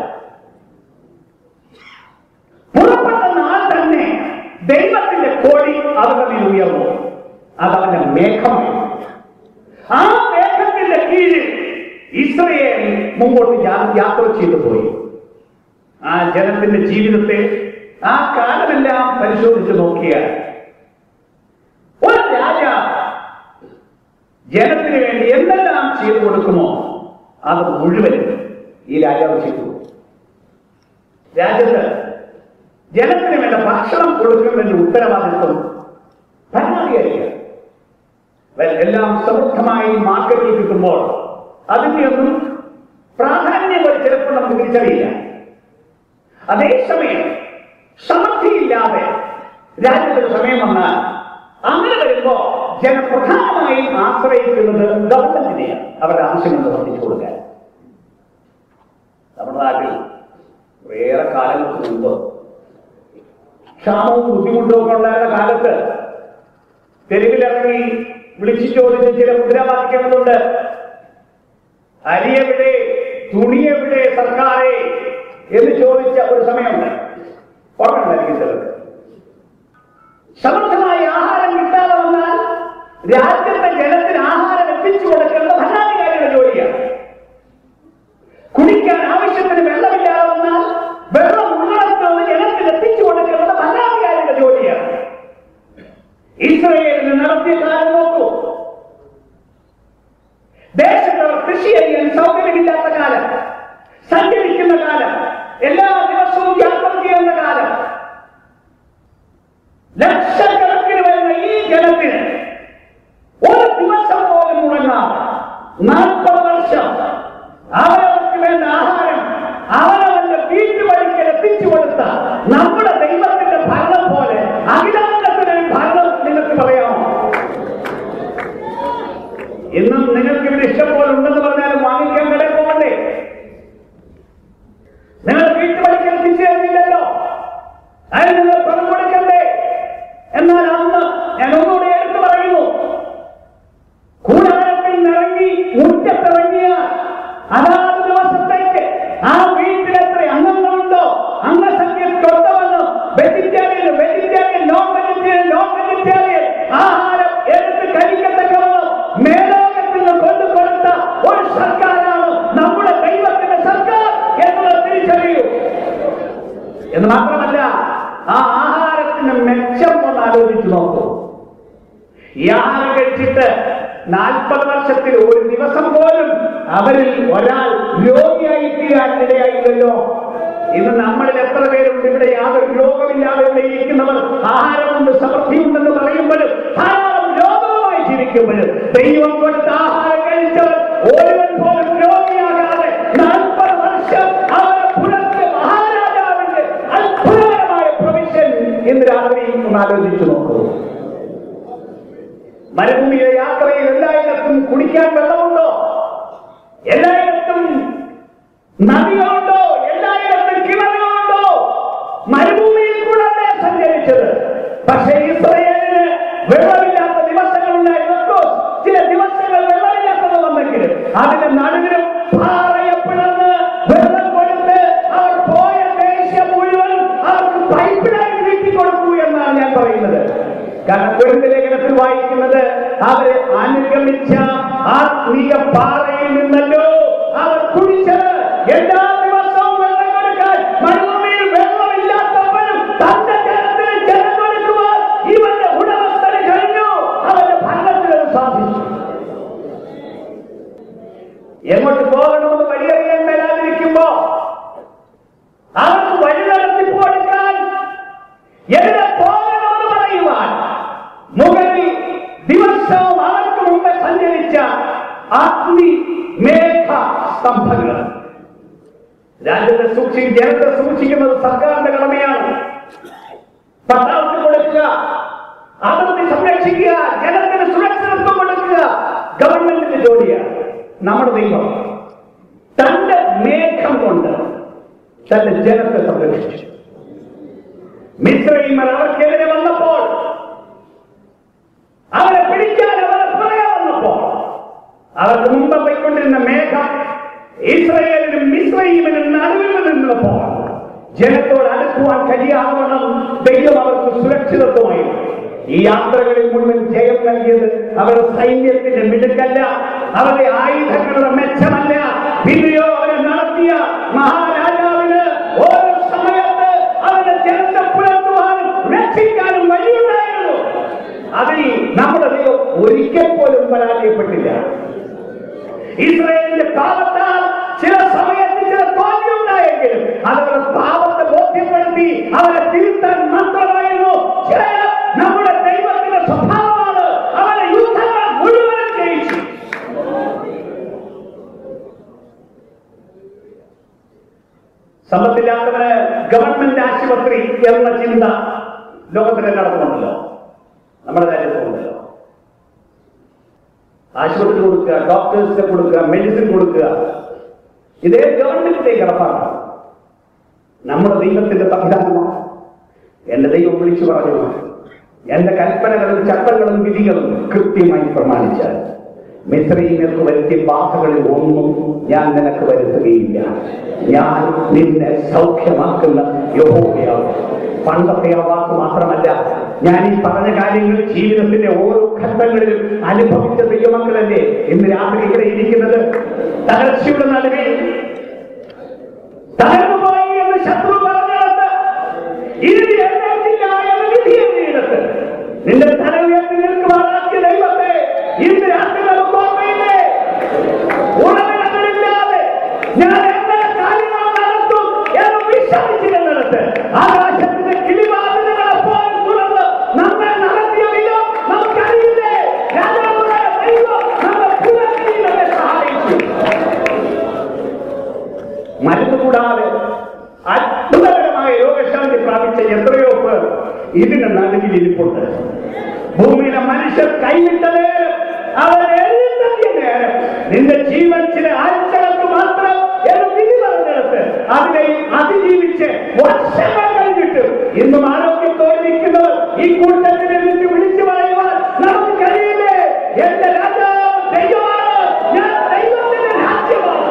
പുറപ്പെട്ട നാൾ തന്നെ ദൈവത്തിന്റെ കോടി അവരുടെ മേൽ ഉയർന്നു. അതവന്റെ മേഘമായിരുന്നു. ആ മേഘത്തിന്റെ കീഴിൽ ഇസ്രായേൽ മുമ്പോട്ട് യാത്ര ചെയ്തു പോയി. ആ ജനത്തിന്റെ ജീവിതത്തെ ആ കാലമെല്ലാം പരിശോധിച്ച് നോക്കിയാൽ ഒരു രാജാവ് ജനത്തിന് വേണ്ടി എന്തെല്ലാം ചെയ്തു കൊടുക്കുമോ അത് മുഴുവൻ ഈ രാജാവ് ചെയ്തു. രാജ്യത്ത് ജനത്തിന് വേണ്ട ഭക്ഷണം കൊടുക്കുന്നതിന്റെ ഉത്തരവാദിത്വം ഭരണാധികാരിയാണ്. എല്ലാം സമൃദ്ധമായി മാർക്കറ്റിൽ കിട്ടുമ്പോൾ അതിന്റെ ഒന്നും പ്രാധാന്യം ചിലപ്പോൾ നമുക്ക് തിരിച്ചറിയില്ല. അതേസമയം സമൃദ്ധിയില്ലാതെ രാജ്യത്തിന് സമയം വന്നാൽ അങ്ങനെ വരുമ്പോ ജനം പ്രധാനമായും ആശ്രയിക്കുന്നത് ഗവൺമെന്റിനെയാണ് അവരുടെ ആവശ്യങ്ങൾ വർദ്ധിച്ചു കൊടുക്കാൻ. നമ്മുടെ നാട്ടിൽ വേറെ കാലങ്ങൾക്ക് മുമ്പ് ക്ഷാമവും ബുദ്ധിമുട്ടും ഒക്കെ ഉണ്ടായിരുന്ന കാലത്ത് തെരുവിലിറങ്ങി വിളിച്ചു ചോദിച്ച ചില മുദ്രാവാക്യങ്ങളുണ്ട്. അരിയെവിടെ, തുണിയെവിടെ സർക്കാരെ എന്ന് ചോദിച്ച ഒരു സമയമുണ്ട്. ഓർമ്മയുണ്ടായിരിക്കും ചിലർക്ക്. സമർത്ഥമായ ആഹാരം കിട്ടാതെ വന്നാൽ രാജ്യത്തെ ജനത്തിന് ആഹാരം എത്തിച്ചു കൊടുക്കേണ്ട ഭരണാധികാരിയുടെ ജോലിയാണ്. കുടിക്കാൻ ആവശ്യത്തിന് വെള്ളമില്ലാതെ വന്നാൽ വെള്ളം ഉള്ളിടത്തുനിന്ന് ജനത്തിന് എത്തിച്ചു കൊടുക്കേണ്ടത് ഭരണാധികാരിയുടെ ജോലിയാണ്. ഇസ്രായേലിന് നടത്തിയ കാലം നോക്കൂ. ദേശത്ത് കൃഷി ചെയ്യാൻ സൗകര്യമില്ലാത്ത കാലം, സഞ്ചരിക്കുന്ന കാലം, എല്ലാ ദിവസവും യാത്ര ചെയ്യുന്ന കാലം, ലക്ഷക്കണക്കിന് വരുന്ന ഈ ജനത്തിന് ഒരു ദിവസം പോലും മുടങ്ങാതെ 40 വർഷം അവരവർക്ക് വേണ്ട ആഹാരം അവരവന്റെ വീട്ടുപടിക്കൽ എത്തിച്ചു കൊടുത്ത നമ്മുടെ ദൈവത്തിന്റെ ഭരണം പോലെ അഖിലാണ്ടത്തിന്റെ ഭരണം നിങ്ങൾക്ക് പറയാമോ? ഇന്നും നിങ്ങൾക്ക് ഇവിടെ ഇഷ്ടം പോലെ ഉണ്ടെന്ന് പറഞ്ഞാലും വാങ്ങിക്കാൻ കടയിൽ പോകണ്ടേ? നിങ്ങൾ വീട്ടുപടിക്കൽ എത്തിച്ചു തരുന്നില്ലല്ലോ, അതിന് നിങ്ങൾ പണം കൊടുക്കണ്ടേ? എന്നാൽ അന്ന് ഞാൻ ഒന്നുകൂടി എടുത്തു പറയുന്നു, കൂടാരത്തിൽ നിറങ്ങി മുറ്റത്തിറങ്ങിയ അതാത് ദിവസത്തേക്ക് ആ വീട്ടിൽ എത്ര അംഗങ്ങളുണ്ടോ അംഗസംഖ്യക്കൊത്തവണ്ണം വെജിറ്റേറിയൻ, നോൺ വെജിറ്റേറിയൻ ആഹാരം എടുത്ത് കഴിക്കത്തക്കവണ്ണം മേലോകത്തിൽ നിന്ന് കൊണ്ടുകൊടുത്ത ഒരു സർക്കാരാണ് നമ്മുടെ ദൈവത്തിന്റെ സർക്കാർ എന്നുള്ളത് തിരിച്ചറിയൂ. എന്ന് മാത്രമല്ല, ആ ആഹാരത്തിന് മെച്ചം ഒന്ന് ആലോചിച്ചു നോക്കൂ. ഈ ആഹാരം കഴിച്ചിട്ട് 40 വർഷത്തിൽ ഒരു ദിവസം പോലും അവരിൽ ഒരാൾ രോഗിയായി തീരാൻ ഇടയായില്ലല്ലോ. ഇന്ന് നമ്മളിൽ എത്ര പേരുണ്ട് ഇവിടെ യാതൊരു രോഗമില്ലാതെ ഇരിക്കുന്നവർ? ആഹാരം കൊണ്ട് സമൃദ്ധിയുണ്ടെന്ന് പറയുമ്പോഴും ധാരാളം രോഗവുമായി ജീവിക്കുമ്പോഴും ദൈവം കൊടുത്ത ആഹാരം കഴിച്ചവർ ഒരുവൻ പോലും രോഗിയാകാതെ 40 വർഷം അവരെ പുലർത്തിയ മഹാരാജാവിന്റെ അത്ഭുതകരമായ പ്രൊവിഷൻ ഇന്ന് രാത്രി ഒന്ന് ആലോചിച്ചു നോക്കൂ. മരുഭൂമിയിലെ യാത്രയിൽ എല്ലായിടത്തും കുടിക്കാൻ വെള്ളമുണ്ടോ? എല്ലായിടത്തും നദികളുണ്ടോ? എല്ലായിടത്തും കിണറുകളുണ്ടോ? മരുഭൂമിയിൽ കൂടെ സഞ്ചരിച്ചത്. പക്ഷേ ഇസ്രായേലിന് വെള്ളമില്ലാത്ത ദിവസങ്ങളുണ്ടായിരുന്നു. ചില ദിവസങ്ങൾ വെള്ളമില്ലാത്തത് വന്നെങ്കിലും അതിന്റെ നടുവിലും പാറയെ പിളർന്ന് വെള്ളം കൊടുത്ത് അവർ പോയ ദേശം മുഴുവൻ അവർക്ക് പൈപ്പിലായി നീട്ടി കൊടുക്കൂ എന്നാണ് ഞാൻ പറയുന്നത്. കാരണം കൊരിന്ത്യർ ലേഖനത്തിൽ വായിക്കുന്നത് അവരെ അനുഗമിച്ച ആത്മീയ പാറയിൽ നിന്നല്ലോ അവർ കുടിച്ചത്. എല്ലാ ദിവസവും വെള്ളം കൊടുക്കാൻ മരുഭൂമിയിൽ വെള്ളമില്ലാത്തവനും തന്റെ ജനത്തിന് ജലം കൊടുക്കുവാൻ ഇവന്റെ ഉടമസ്ഥന് കഴിഞ്ഞു. അവന്റെ ഭരണത്തിൽ അത് സാധിച്ചു. എങ്ങോട്ട് പോകണമെന്ന് വഴിയറിയാൻ മേലാതിരിക്കുമ്പോ അവർക്ക് വഴി നടത്തിപ്പ് കൊടുക്കാൻ എവിടെ പോകണമെന്ന് പറയുവാൻ മുകളിൽ ദിവസവും അവർക്ക് മുമ്പ് സഞ്ചരിച്ച അഗ്നി മേഘ സ്തംഭങ്ങൾ. രാജ്യത്തെ ജനത്തെ സൂക്ഷിക്കുന്നത് സർക്കാരിന്റെ കടമയാണ്. പട്ടാളത്തിൽ കൊടുക്കുക, അതിർത്തി സംരക്ഷിക്കുക, ജനത്തിന് സുരക്ഷിതത്വം കൊടുക്കുക ഗവൺമെന്റിന്റെ ജോലിയാണ്. നമ്മുടെ ദൈവം തന്റെ മേഘം കൊണ്ട് തന്റെ ജനത്തെ സംരക്ഷിച്ചു. മിസ്രയീമർ അവർക്കെതിരെ വന്നപ്പോൾ, അവരെ പിടിക്കാൻ അവരെ പുറകെ വന്നപ്പോൾ, അവർക്ക് മുമ്പ് പോയിക്കൊണ്ടിരുന്ന മേഘം ഇസ്രായേലിനും മിസ്രയീമിനും നടുവിൽ നിന്നപ്പോൾ ജനത്തോട് അടുക്കുവാൻ കഴിയാവണം ദൈവം അവർക്ക് സുരക്ഷിതത്വമായി. ഈ യാത്രകളിൽ മുഴുവൻ ജയം നൽകിയത് അവരുടെ സൈന്യത്തിന്റെ മിടുക്കല്ല, അവരുടെ ആയുധങ്ങളുടെ മെച്ചമല്ല, പിന്നെയോ അവരെ നടത്തിയ മഹാരാജാവിന് ഓരോ സമയത്ത് അവരുടെ ജനത്തെ പുലർത്തുവാനും രക്ഷിക്കാനും വഴിയുണ്ടായിരുന്നു. അതിൽ നമ്മുടെ ദൈവം ഒരിക്കൽ പോലും പരാജയപ്പെട്ടില്ല. ഇസ്രായേലിന്റെ പാപത്താൽ ചില സമയത്ത് ചില തോൽവിയുണ്ടായെങ്കിലും അവരുടെ പാപത്തെ ബോധ്യപ്പെടുത്തി അവരെ തിരുത്താൻ മാത്രമായിരുന്നു. നമ്മുടെ ദൈവത്തിന്റെ സ്വഭാവമാണ്. അവരെ യുദ്ധങ്ങൾ മുഴുവൻ ജയിച്ചു. സമ്പത്തില്ലാത്തവന് ഗവൺമെന്റ് ആശുപത്രി എന്ന ചിന്ത ലോകത്തിലെ നടക്കുന്നുണ്ടല്ലോ, നമ്മുടെ രാജ്യത്തുണ്ടല്ലോ. ആശുപത്രി കൊടുക്കുക, ഡോക്ടേഴ്സിനെ കൊടുക്കുക, മെഡിസിൻ കൊടുക്കുക, ഇതേ ഗവൺമെന്റിന്റെ കടപ്പാടാണ്. നമ്മുടെ ദൈവത്തിന്റെ സംവിധാനമാണ്. എന്റെ ദൈവം വിളിച്ചു പറഞ്ഞു, എന്റെ കൽപ്പനകളും ചട്ടങ്ങളും വിധികളും കൃത്യമായി പ്രമാണിച്ചാൽ മിസ്രയീമ്യർക്ക് വരുത്തിയ ബാധകളിൽ ഒന്നും ഞാൻ നിനക്ക് വരുത്തുകയില്ല. ഞാൻ നിന്നെ സൗഖ്യമാക്കുന്ന യഹോവയാകും. പണ്ടത്തെ ആ വാക്ക് മാത്രമല്ല, ഞാൻ ഈ പറഞ്ഞ കാര്യങ്ങൾ ജീവിതത്തിന്റെ ഓരോ ഘട്ടങ്ങളിലും അനുഭവിച്ച ദൈവമക്കളല്ലേ ഇന്ന് രാത്രി ഇവിടെ ഇരിക്കുന്നത്. തകർച്ചയുടെ നടുവിൽ തകർന്നുപോയി എന്ന് ശത്രു പറഞ്ഞിടത്ത്, ഇനി എഴുന്നേറ്റില്ല എന്ന് വിധി എഴുതിയിടത്ത്, നിന്റെ തല ഉയർത്തി നിൽക്കുവാനാക്കിയ ദൈവത്തെ ഇന്ന് രാത്രി നമുക്ക് ഓർമ്മയില്ലേ? ഉറവിടങ്ങളില്ലാതെ ഞാൻ എങ്ങനെ കാര്യങ്ങൾ നടത്തും എന്ന് വിശ്വസിച്ചിരുന്നിടത്ത് ആകാശത്തിന്റെ കിളിവാതിലുകളെ പോലും തുറന്ന് നമ്മെ നടത്തിയ ദൈവം നമുക്കറിയില്ലേ? രാജാവായ ദൈവം നമ്മുടെ പുനർജീവനെ സഹായിച്ചു. മരുന്ന് കൂടാതെ അത്ഭുതകരമായ രോഗശാന്തി പ്രാപിച്ച എത്രയോ പേർ ഇതിന് നടുവിൽ ഇരിപ്പുണ്ട്. ഭൂമിയിലെ മനുഷ്യർ കൈവിട്ട നേരം, അവർ എഴുന്നേറ്റിയ നേരം, നിന്റെ ജീവൻ ചില ആഴ്ചകൾക്ക് മാത്രം എന്ന് വിധി പറഞ്ഞെടുത്ത് അതിനെ അതിജീവിച്ച് വർഷങ്ങൾ കഴിഞ്ഞിട്ട് ഇന്നും ആരോഗ്യത്തോടെ നിൽക്കുന്നവർ ഈ കൂട്ടത്തിനെ വിളിച്ചു പറയുവാൻ നമുക്ക് കഴിയില്ലേ? എന്റെ രാജാവ് ദൈവമാണ്, ഞാൻ ദൈവത്തിന്റെ രാജ്യമാണ്.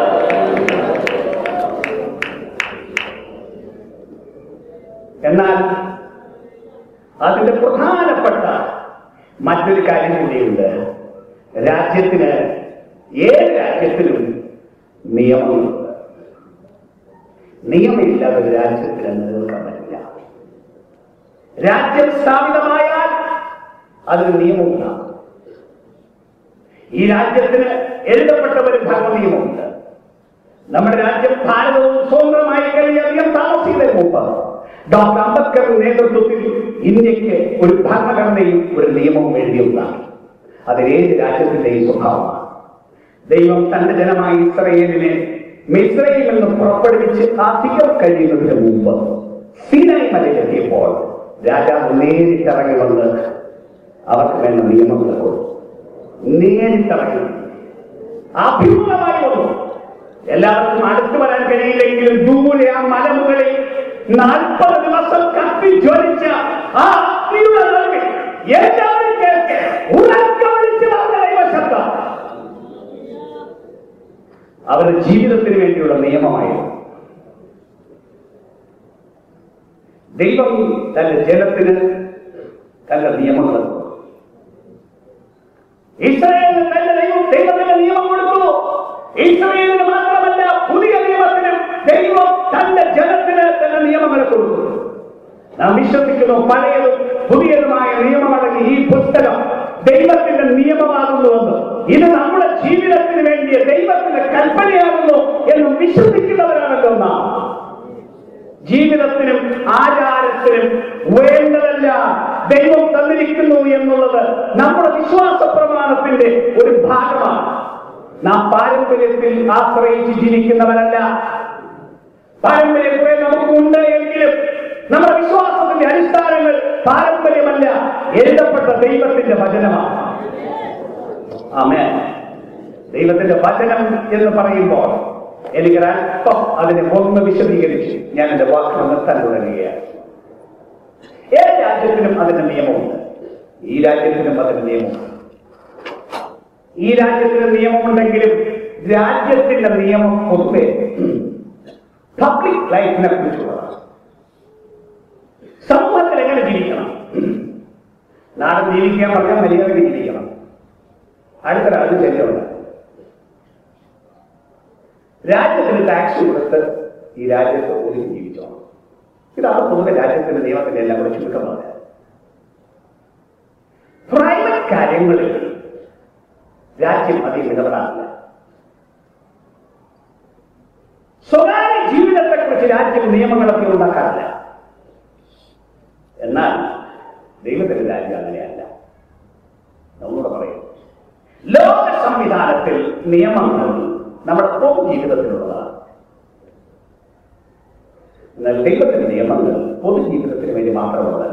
എന്നാൽ അതിന്റെ പ്രധാനപ്പെട്ട മറ്റൊരു കാര്യം കൂടിയുണ്ട്. രാജ്യത്തിന്, ഏത് രാജ്യത്തിനും നിയമങ്ങളുണ്ട്. നിയമമില്ലാതെ ഒരു രാജ്യത്തിന് നിലനിൽക്കാൻ പറ്റില്ല. രാജ്യം സ്ഥാപിതമായാൽ അതിന് നിയമമുണ്ടാകും. ഈ രാജ്യത്തിന് എഴുതപ്പെട്ട ഒരു ഭരണനിയമമുണ്ട്. നമ്മുടെ രാജ്യം ഭാരതവും സ്വതന്ത്രമായി കഴിയാൻ താമസിക്കുന്നതിന് മുമ്പ് ഡോക്ടർ അംബേദ്കറുടെ നേതൃത്വത്തിൽ ഇന്ത്യക്ക് ഒരു ഭരണഘടനയും ഒരു നിയമവും എഴുതിയുണ്ടാക്കി. അതിലേത് രാജ്യത്തിന്റെയും സ്വഭാവമാണ്. ദൈവം തന്റെ ജനമായ ഇസ്രായേലിനെ മിസ്രയിൽ നിന്ന് പുറപ്പെടുവിച്ച് അധികം കഴിയുന്നതിന് മുമ്പ് സീനായി മലയിലെത്തിയപ്പോൾ രാജാവ് നേരിട്ടിറങ്ങി വന്ന് അവർക്ക് വേണ്ട നിയമങ്ങൾ കൊടുത്തു. നേരിട്ടിറങ്ങി അഭിമുഖമായി വന്നു. എല്ലാവർക്കും അടുത്തു വരാൻ കഴിയില്ലെങ്കിലും ദൂരെ ആ മലമുകളിൽ 40 ദിവസം കത്തി ജ്വലിച്ച ആ അഗ്നിയുടെ നടുവിൽ എല്ലാവരും കേൾക്കെ ഉറക്കെ വിളിച്ചു പറഞ്ഞ ദൈവശബ്ദം അവരുടെ ജീവിതത്തിന് വേണ്ടിയുള്ള നിയമമായിരുന്നു. ദൈവം തന്റെ ജനത്തിന് തന്റെ നിയമങ്ങൾ കൊടുത്തു. ഇസ്രായേലിന് തന്റെ ദൈവത്തിന്റെ നിയമം കൊടുത്തു. ഇസ്രായേലിന് മാത്രമല്ല, പുതിയ നിയമത്തിനും ദൈവം തന്റെ ജനത്തിന് തന്റെ നിയമങ്ങൾ കൊടുത്തു. നാം വിശ്വസിക്കുന്നു, പഴയതും പുതിയതുമായ നിയമമടങ്ങി ഈ പുസ്തകം ദൈവത്തിന്റെ നിയമമാകുന്നുവെന്ന്, ഇത് നമ്മുടെ ജീവിതത്തിന് വേണ്ടിയ ദൈവത്തിന്റെ കൽപ്പനയാകുന്നു എന്നും വിശ്വസിക്കുന്നവരാണല്ലോ നാം. ജീവിതത്തിനും ആചാരത്തിനും വേണ്ടതെല്ലാം ദൈവം തന്നിരിക്കുന്നു എന്നുള്ളത് നമ്മുടെ വിശ്വാസ പ്രമാണത്തിന്റെ ഒരു ഭാഗമാണ്. നാം പാരമ്പര്യത്തിൽ ആശ്രയിച്ച് ജീവിക്കുന്നവരല്ല. പാരമ്പര്യം കുറെ നമുക്കുണ്ട് എങ്കിലും നമ്മുടെ വിശ്വാസത്തിന്റെ അടിസ്ഥാനങ്ങൾ പാരമ്പര്യമല്ല, എഴുതപ്പെട്ട ദൈവത്തിന്റെ വചനമാണ്. ആമേൻ. ദൈവത്തിന്റെ വചനം എന്ന് പറയുമ്പോൾ എനിക്കൊരല്പം അതിനെ ഒന്ന് വിശദീകരിച്ച് ഞാൻ എന്റെ വാക്കുകൾ നിർത്താൻ തുടങ്ങുകയാണ്. ഏത് രാജ്യത്തിനും അതിന്റെ നിയമമുണ്ട്. ഈ രാജ്യത്തിനും അതിന്റെ നിയമമുണ്ട്. ഈ രാജ്യത്തിന് നിയമമുണ്ടെങ്കിലും രാജ്യത്തിന്റെ നിയമം പൊതുവെ പബ്ലിക് ലൈഫിനെ കുറിച്ചുള്ളതാണ്. സമൂഹത്തിൽ എങ്ങനെ ജീവിക്കണം, നാട് ജീവിക്കാൻ പറഞ്ഞാൽ മര്യാദയ്ക്ക് ജീവിക്കണം, അടുത്തൊരാൾക്ക് ശല്യമുണ്ട്. രാജ്യത്തിന് ടാക്സ് കൊടുത്ത് ഈ രാജ്യത്ത് ഒതുങ്ങി ജീവിച്ചോണം. ഇതാണ് പൊതുവെ രാജ്യത്തിന്റെ നിയമത്തിന്റെ എല്ലാം കൂടെ ചുരുക്കം പറഞ്ഞത്. പ്രൈവറ്റ് കാര്യങ്ങളിൽ രാജ്യം അധികം ഇടപെടാറില്ല. സ്വകാര്യ ജീവിതത്തെക്കുറിച്ച് രാജ്യം നിയമങ്ങളൊക്കെ ഉണ്ടാക്കാറില്ല. എന്നാൽ ദൈവത്തിന്റെ രാജ്യം അങ്ങനെയല്ല. നമ്മളോട് പറയും, ലോക സംവിധാനത്തിൽ നിയമങ്ങൾ നമ്മുടെ പൊതു ജീവിതത്തിലുള്ളതാണ്. എന്നാൽ ദൈവത്തിന്റെ നിയമങ്ങൾ പൊതുജീവിതത്തിന് വേണ്ടി മാത്രമുള്ളതല്ല.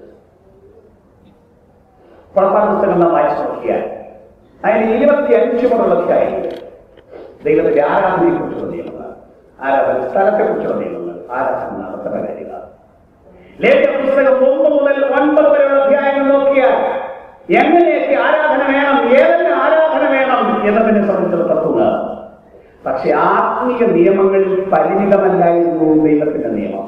പുറപ്പാട് പുസ്തകം നാം വായിച്ചു നോക്കിയാൽ അതിന് 25 മുതലുള്ള അധ്യായങ്ങൾ ദൈവത്തിന്റെ ആരാധനയെ കുറിച്ചുള്ള നിയമങ്ങൾ, ആരാധന സ്ഥലത്തെ കുറിച്ചുള്ള നിയമങ്ങൾ, ആരാധന നടത്തേണ്ട കാര്യമാണ്. ലേഖ്യ പുസ്തകം 1 മുതൽ 9 വരെയുള്ള അധ്യായങ്ങൾ നോക്കിയാൽ എങ്ങനെയൊക്കെ ആരാധന വേണം, ഏതെല്ലാം ആരാധന വേണം എന്നതിനെ സംബന്ധിച്ചുള്ള തത്വങ്ങൾ. പക്ഷെ ആത്മീയ നിയമങ്ങളിൽ പരിമിതമല്ലായിരുന്നു ദൈവത്തിന്റെ നിയമം.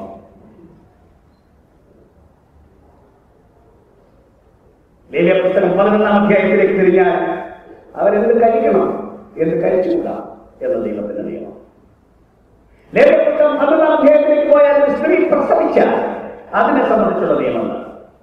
ലേവ്യ പുസ്തകം 11 അധ്യായത്തിലേക്ക് തിരിഞ്ഞാൽ അവരെന്ത് കഴിക്കണം, എന്ത് കഴിച്ചുകൂടാ എന്ന ദൈവത്തിന്റെ നിയമം. ലേവ്യ പുസ്തകം 11 അധ്യായത്തിലേക്ക് പോയാൽ സ്ത്രീ പ്രസവിച്ചാൽ അതിനെ സംബന്ധിച്ചുള്ള നിയമങ്ങൾ.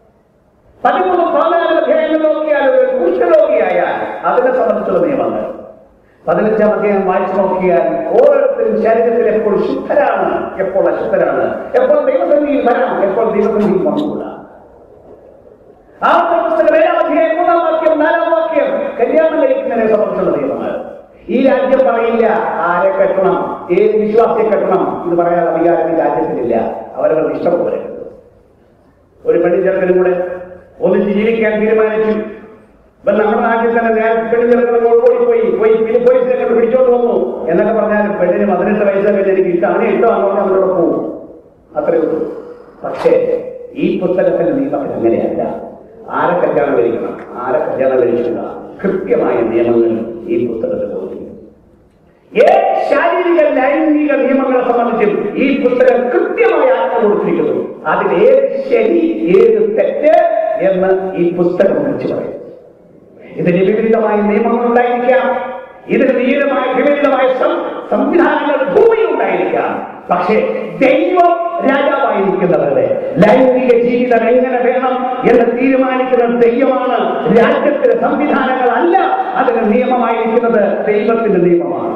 13-14 അധ്യായങ്ങൾ നോക്കിയാൽ ഒരു കുഷ്ഠരോഗിയായാൽ അതിനെ സംബന്ധിച്ചുള്ള നിയമങ്ങൾ. 15 അധ്യായം വായിച്ചു നോക്കിയാൽ ഓരോരുത്തരും ശരീരത്തിൽ എപ്പോൾ ശുദ്ധരാണ്, എപ്പോൾ അശുദ്ധരാണ്, എപ്പോൾ ദൈവസന്നിധിയിൽ വരാം, എപ്പോൾ ദൈവസന്നിധിയിൽ വന്നുകൂടാ. ആ പുസ്തകം 7 അധ്യായം 3 വാക്യം 4 വാക്യം കല്യാണം കഴിക്കുന്നതിനെ സംബന്ധിച്ചുള്ള നിയമങ്ങൾ. ഈ രാജ്യം പറയില്ല ആരെ കെട്ടണം, ഏത് വിശ്വാസിയെ കെട്ടണം എന്ന് പറയാനുള്ള അധികാരം ഈ രാജ്യത്തിലില്ല. അവരവരുടെ ഇഷ്ടം പോലെ. ഒരു പെണ്ണിച്ചെറുക്കനും കൂടെ ഒന്നിച്ച് ജീവിക്കാൻ തീരുമാനിച്ചു. ഇപ്പൊ നമ്മുടെ നാട്ടിൽ തന്നെ പെണ്ണിച്ചെറുക്കനും ഓടിപ്പോയി പോലീസിനെ കൊണ്ട് പിടിച്ചോണ്ട് വന്നു എന്നൊക്കെ പറഞ്ഞാൽ പെണ്ണിന് 18 വയസ്സൊക്കെ എനിക്ക് ഇഷ്ടമാണ്, ഇഷ്ടമാണെന്ന് പറഞ്ഞാൽ അവരോട് പോകും. അത്രയേ ഉള്ളൂ. പക്ഷേ ഈ പുസ്തകത്തിന്റെ നിയമത്തിൽ അങ്ങനെയല്ല. ആരെ കല്യാണം കഴിക്കണം, ആരെ കല്യാണം കഴിച്ചില്ല, കൃത്യമായ നിയമങ്ങൾ ഈ പുസ്തകത്തിൽ ബോധിക്കും. ഏത് ശാരീരിക ലൈംഗിക നിയമങ്ങളെ സംബന്ധിച്ചും ഈ പുസ്തകം കൃത്യമായി ആത്മ കൊടുത്തിരിക്കുന്നു. അതിൽ ഏത് ശരി, ഏത് തെറ്റ് എന്ന് ഈ പുസ്തകം വിളിച്ചു പറയും. ഇതിന് വിപരീതമായ നിയമങ്ങൾ ഉണ്ടായിരിക്കാം, ഇതിന് വിപരീതമായ സംവിധാനങ്ങൾ ഭൂമിയിൽ ഉണ്ടായിരിക്കാം. പക്ഷേ ദൈവം രാജാവായിരിക്കുന്നവരുടെ ലൈംഗിക ജീവിതം എങ്ങനെ വേണം എന്ന് തീരുമാനിക്കുന്ന ദൈവമാണ്. രാജ്യത്തിലെ സംവിധാനങ്ങളല്ല അതിന് നിയമമായിരിക്കുന്നത്, ദൈവത്തിന്റെ നിയമമാണ്.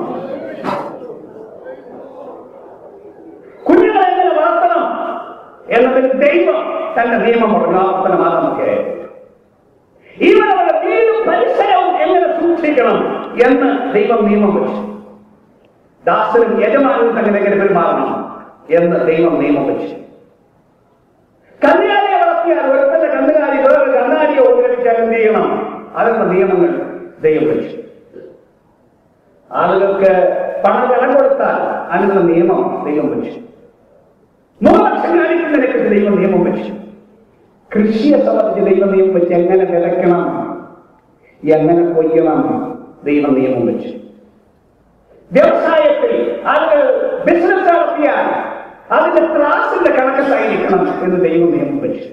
കുഞ്ഞുങ്ങളെ എങ്ങനെ വളർത്തണം എന്നതിന് ദൈവം തന്റെ നിയമം പറഞ്ഞു. ആവർത്തനമാകമൊക്കെ ഇവരുടെ വീടും പരിസരവും എങ്ങനെ സൂക്ഷിക്കണം എന്ന് ദൈവം നിയമം വെച്ചു. ദാസനും യജമാനും തങ്ങൾ എങ്ങനെ പെരുമാറണം എന്ന് ദൈവം നിയമം വെച്ചു. കന്നുകാലിയെ വളർത്തിയാൽ ഒരുത്തന്റെ കന്നുകാലി വേറൊരു കന്നാലിയെ ഉപദ്രവിച്ചാൽ എന്ത് ചെയ്യണം, അതിനുള്ള നിയമങ്ങൾ ദൈവം വെച്ചു. ആളുകൾക്ക് പണം കടം കൊടുത്താൽ അതിനുള്ള നിയമം ദൈവം വെച്ചു. 100 ലക്ഷം കാണിക്കുന്നതിനെക്കുറിച്ച് ദൈവം നിയമം വെച്ചു. കൃഷിയെ സംബന്ധിച്ച് ദൈവം നിയമം വെച്ച് എങ്ങനെ വിതയ്ക്കണം, എങ്ങനെ കൊയ്യണം ദൈവം നിയമം വെച്ചു. വ്യവസായത്തിൽ ആളുകൾ ബിസിനസ് നടത്തിയാൽ അതിന്റെ ത്രാസിന്റെ കണക്കത്തായിരിക്കണം എന്ന് ദൈവം നിയമം വെച്ചു.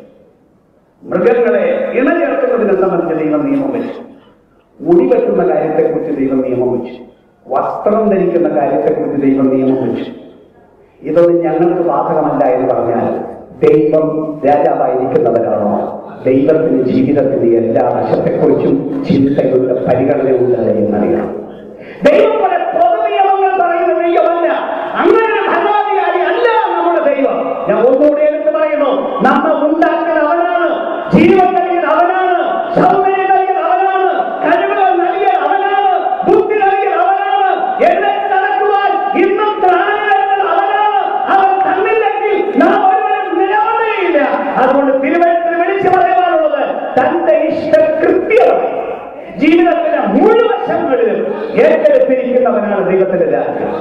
മൃഗങ്ങളെ ഇണചേർക്കുന്നതിനെ സംബന്ധിച്ച് ദൈവം നിയമം വെച്ചു. മുടി വെക്കുന്ന കാര്യത്തെക്കുറിച്ച് ദൈവം നിയമം വെച്ചു. വസ്ത്രം ധരിക്കുന്ന കാര്യത്തെക്കുറിച്ച് ദൈവം നിയമം വെച്ചു. ഇതൊന്നും ഞങ്ങൾക്ക് ബാധകമല്ല എന്ന് പറഞ്ഞാൽ ദൈവം രാജാവായിരിക്കുന്നവരാണോ? ദൈവത്തിന് ജീവിതത്തിന്റെ എല്ലാ വശത്തെക്കുറിച്ചും ചിന്തകളുടെ പരിഗണനയുണ്ട് എന്നറിയാം. ദൈവം പോലെ പൊതുനിയമങ്ങൾ പറയുന്ന ദൈവമല്ല, അങ്ങനെ ഭരണാധികാരി അല്ല നമ്മുടെ ദൈവം. ഞാൻ ഒന്നുകൂടെ എടുത്ത് പറയുന്നു, നമ്മെ ഉണ്ടാക്കുന്ന അവനാണ്, ജീവൻ നൽകിയത് അവനാണ്, സൗന്ദര്യം നൽകിയത് അവനാണ്, കഴിവുകൾ നൽകിയത് അവനാണ്, ബുദ്ധി നൽകിയത് അവനാണ്, എന്നെ നടക്കുവാൻ ഇന്നും ത്രാണികൾ അവനാണ്. അവൻ തന്നില്ലെങ്കിൽ നാം ഒരുവരും നിലവറയില്ല. അതുകൊണ്ട് തിരുവഴുത്തിൽ വിളിച്ചു പറയാനുള്ളത് തന്റെ ഇഷ്ട കൃത്യമായി ജീവിതത്തിന്റെ മുഴുവശങ്ങളിലും ഏറ്റെടുത്തിരിക്കുന്നവനാണ് ദൈവത്തിന്റെ രാജ്യം.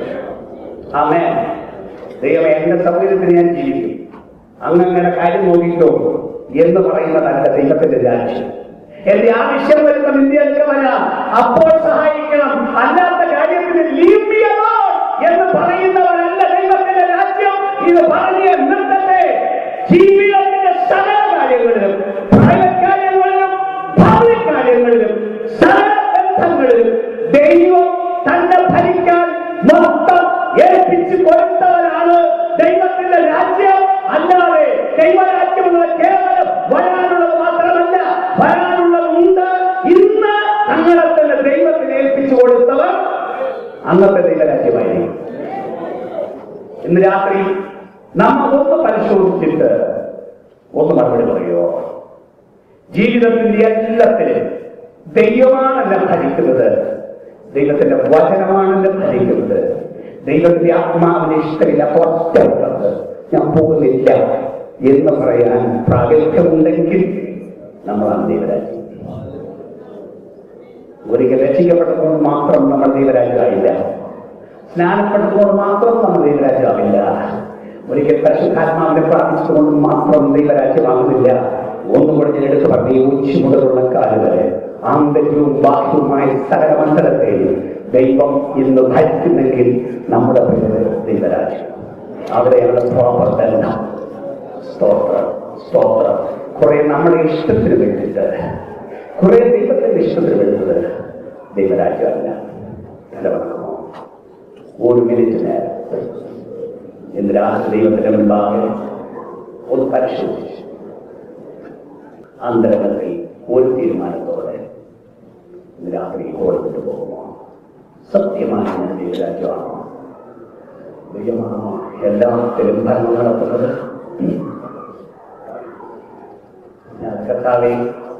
ആമേൻ. ദൈവം എന്റെ സൗകര്യത്തിന് ഞാൻ ജീവിക്കും, അങ്ങനെ കാര്യം നോക്കിക്കോ എന്ന് പറയുന്നതല്ല ദൈവത്തിന്റെ രാജ്യം. എന്റെ ആവശ്യം വരുന്ന ഇന്ത്യയിലേക്ക് വരാം, അപ്പോൾ സഹായിക്കണം, അല്ലാത്ത കാര്യത്തിന് ലീവ് മീ അലോൺ എന്ന് പറയുന്നവരല്ല ദൈവത്തിന്റെ രാജ്യം. ഇത് പറഞ്ഞ് നിർത്തട്ടെ. ജീവിതത്തിന്റെ സകല കാര്യങ്ങളിലും, പ്രൈവറ്റ് കാര്യങ്ങളിലും, പബ്ലിക് കാര്യങ്ങളിലും, സകല ബന്ധങ്ങളിലും ദൈവം തന്നെ ഭരിക്കാൻ മൊത്തം ഏൽപ്പിച്ചു കൊടുത്തവരാണ് ദൈവത്തിന്റെ രാജ്യം. അല്ലാതെ ദൈവരാജ്യം എന്നത് കേവലം വരാനുള്ളത് മാത്രമല്ല, വരാനുള്ളതുണ്ട്. ഇന്ന് തങ്ങളെ തന്നെ ദൈവത്തിന് ഏൽപ്പിച്ചു കൊടുത്തവർ അന്നത്തെ ദൈവരാജ്യമായിരിക്കും. ഇന്ന് രാത്രി നമ്മൾ ഒന്ന് പരിശോധിച്ചിട്ട് ഒന്ന് മറുപടി പറയുമോ? ജീവിതത്തിന്റെ എല്ലാത്തിലും ദൈവമാണല്ല ഭരിക്കുന്നത്, ദൈവത്തിന്റെ വചനമാണല്ല ഭരിക്കുന്നത്. ദൈവത്തിന്റെ ആത്മാവിനെ ഇഷ്ടമില്ല, ഒറ്റപ്പെട്ടത് ഞാൻ പോകുന്നില്ല എന്ന് പറയാൻ പ്രാഗൽഭ്യമുണ്ടെങ്കിൽ നമ്മളാണ് ദൈവരാജ്യം. ഒരിക്കൽ രക്ഷിക്കപ്പെട്ടതുകൊണ്ട് മാത്രം നമ്മൾ ദൈവരാജ്യമായില്ല, സ്നാനപ്പെട്ടതുകൊണ്ട് മാത്രം നമ്മൾ ദൈവരാജ്യമാവില്ല. ഒരിക്കൽ പരിശുദ്ധാത്മാവിനെ പ്രാർത്ഥിച്ചുകൊണ്ട് മാത്രം ദൈവരാജ്യമാകുന്നില്ല. ഒന്നുകൂടെ ഞാൻ എടുത്തു പറഞ്ഞു, ഉച്ച മുതലുള്ള കാലുകളെ ആന്തരികവും ബാഹ്യവുമായ സകല മണ്ഡലത്തെയും ദൈവം ഇന്ന് ഭരിക്കുന്നെങ്കിൽ നമ്മുടെ പേര് ദൈവരാജ്യം. അവിടെയാണ് പ്രോപ്പർ ബന്ധം. സ്തോത്രം, സ്തോത്രം. കുറെ നമ്മുടെ ഇഷ്ടത്തിന് വേണ്ടിയിട്ട്, കുറെ ദൈവത്തിന്റെ ഇഷ്ടത്തിന് വേണ്ടത് ദൈവരാജ്യമല്ല. നിലനിൽക്കുമോ? ഒരു മിനിറ്റ് നേരം ഇന്ന് രാത്രി ദൈവത്തിന്റെ മുൻപാകെ ഒന്ന് പരിശോധിച്ചു അന്തരംഗത്തിൽ ഒരു തീരുമാനത്തോടെ ഇന്ന് രാത്രി ഓടിക്കൊണ്ടു പോകുമോ? സത്യമായി ഞാൻ ദൈവരാജ്യമാണോ? ദൈവമാണോ എല്ലാത്തിലും ഭരണം നടത്തുന്നത്? ഞാൻ കർത്താവേ,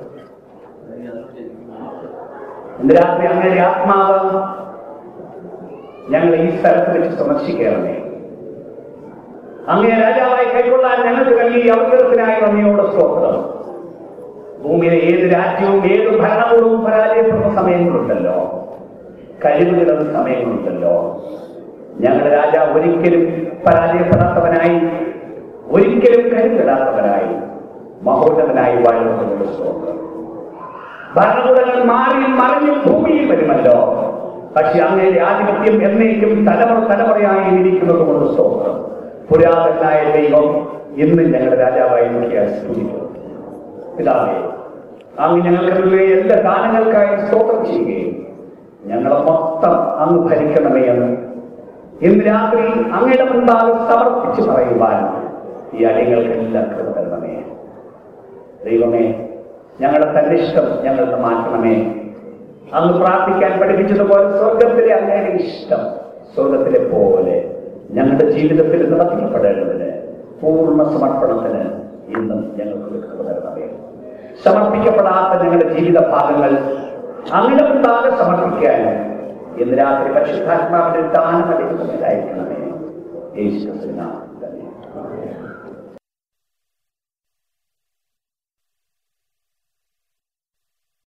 ഇന്ന് രാത്രി അങ്ങനെ ആത്മാവ് ഞങ്ങൾ ഈ സ്ഥലത്ത് വെച്ച് സന്ദർശിക്കണമേ. അങ്ങേ രാജാവായി കൈക്കൊള്ളാൻ ഞങ്ങൾക്ക് നൽകിയ അവസരത്തിനായി നന്ദിയോടെ സ്തോത്രം. ഭൂമിയിലെ ഏത് രാജ്യവും ഏത് ഭരണകൂടവും പരാജയപ്പെടുന്ന സമയങ്ങളുണ്ടല്ലോ, കഴിവുകളുടെ സമയങ്ങളുണ്ടല്ലോ. ഞങ്ങളുടെ രാജാവ് ഒരിക്കലും പരാജയപ്പെടാത്തവനായി, ഒരിക്കലും കഴിവിടാത്തവനായി, മഹോന്നതനായി വാഴുന്നതിനുള്ള സ്തോത്രം. ഭരണകൂടങ്ങൾ മാറി മറിഞ്ഞും ഭൂമിയിൽ വരുമല്ലോ, പക്ഷെ അങ്ങയുടെ ആധിപത്യം എന്നേക്കും തലമുറയായി ഇരിക്കുന്നത് കൊണ്ട് സ്തോത്രം. പുരാതനായ ദൈവം ഇന്ന് ഞങ്ങളുടെ രാജാവായി നോക്കിയാൽ സ്തുതിക്കുന്നു. പിതാവേ, അങ്ങ് ഞങ്ങൾക്ക് നൽകിയ എല്ലാ ദാനങ്ങൾക്കായി സ്തോത്രം ചെയ്യുകയും ഞങ്ങളെ മൊത്തം അങ്ങ് ഭരിക്കണമേ എന്ന് ഇന്ന് രാത്രി അങ്ങയുടെ മുൻപാകെ സമർപ്പിച്ച് പറയുവാൻ ഈ അടികൾക്കെല്ലാം കൃപ തരണമേ. ദൈവമേ, ഞങ്ങളുടെ തന്നിഷ്ടം ഞങ്ങൾക്ക് മാറ്റണമേ. അങ്ങ് പ്രാർത്ഥിക്കാൻ പഠിപ്പിച്ചതുപോലെ സ്വർഗത്തിലെ അങ്ങയുടെ ഇഷ്ടം സ്വർഗത്തിലെ പോലെ ഞങ്ങളുടെ ജീവിതത്തിൽ നടത്തിക്കപ്പെടേണ്ടതിന് പൂർണ്ണ സമർപ്പണത്തിന് ഇന്നും ഞങ്ങൾക്ക് കൃപ തരണമേ. സമർപ്പിക്കപ്പെടാത്ത ഞങ്ങളുടെ ജീവിത ഭാഗങ്ങൾ അങ്ങനെ മുൻപാകെ സമർപ്പിക്കാൻ ഇന്ന് രാത്രി പരിശുദ്ധാത്മാവിന്റെ ദാനം അടിക്കുന്നതിലായിരിക്കണമേ. യേശുവിന്റെ നാമത്തിൽ തന്നെ.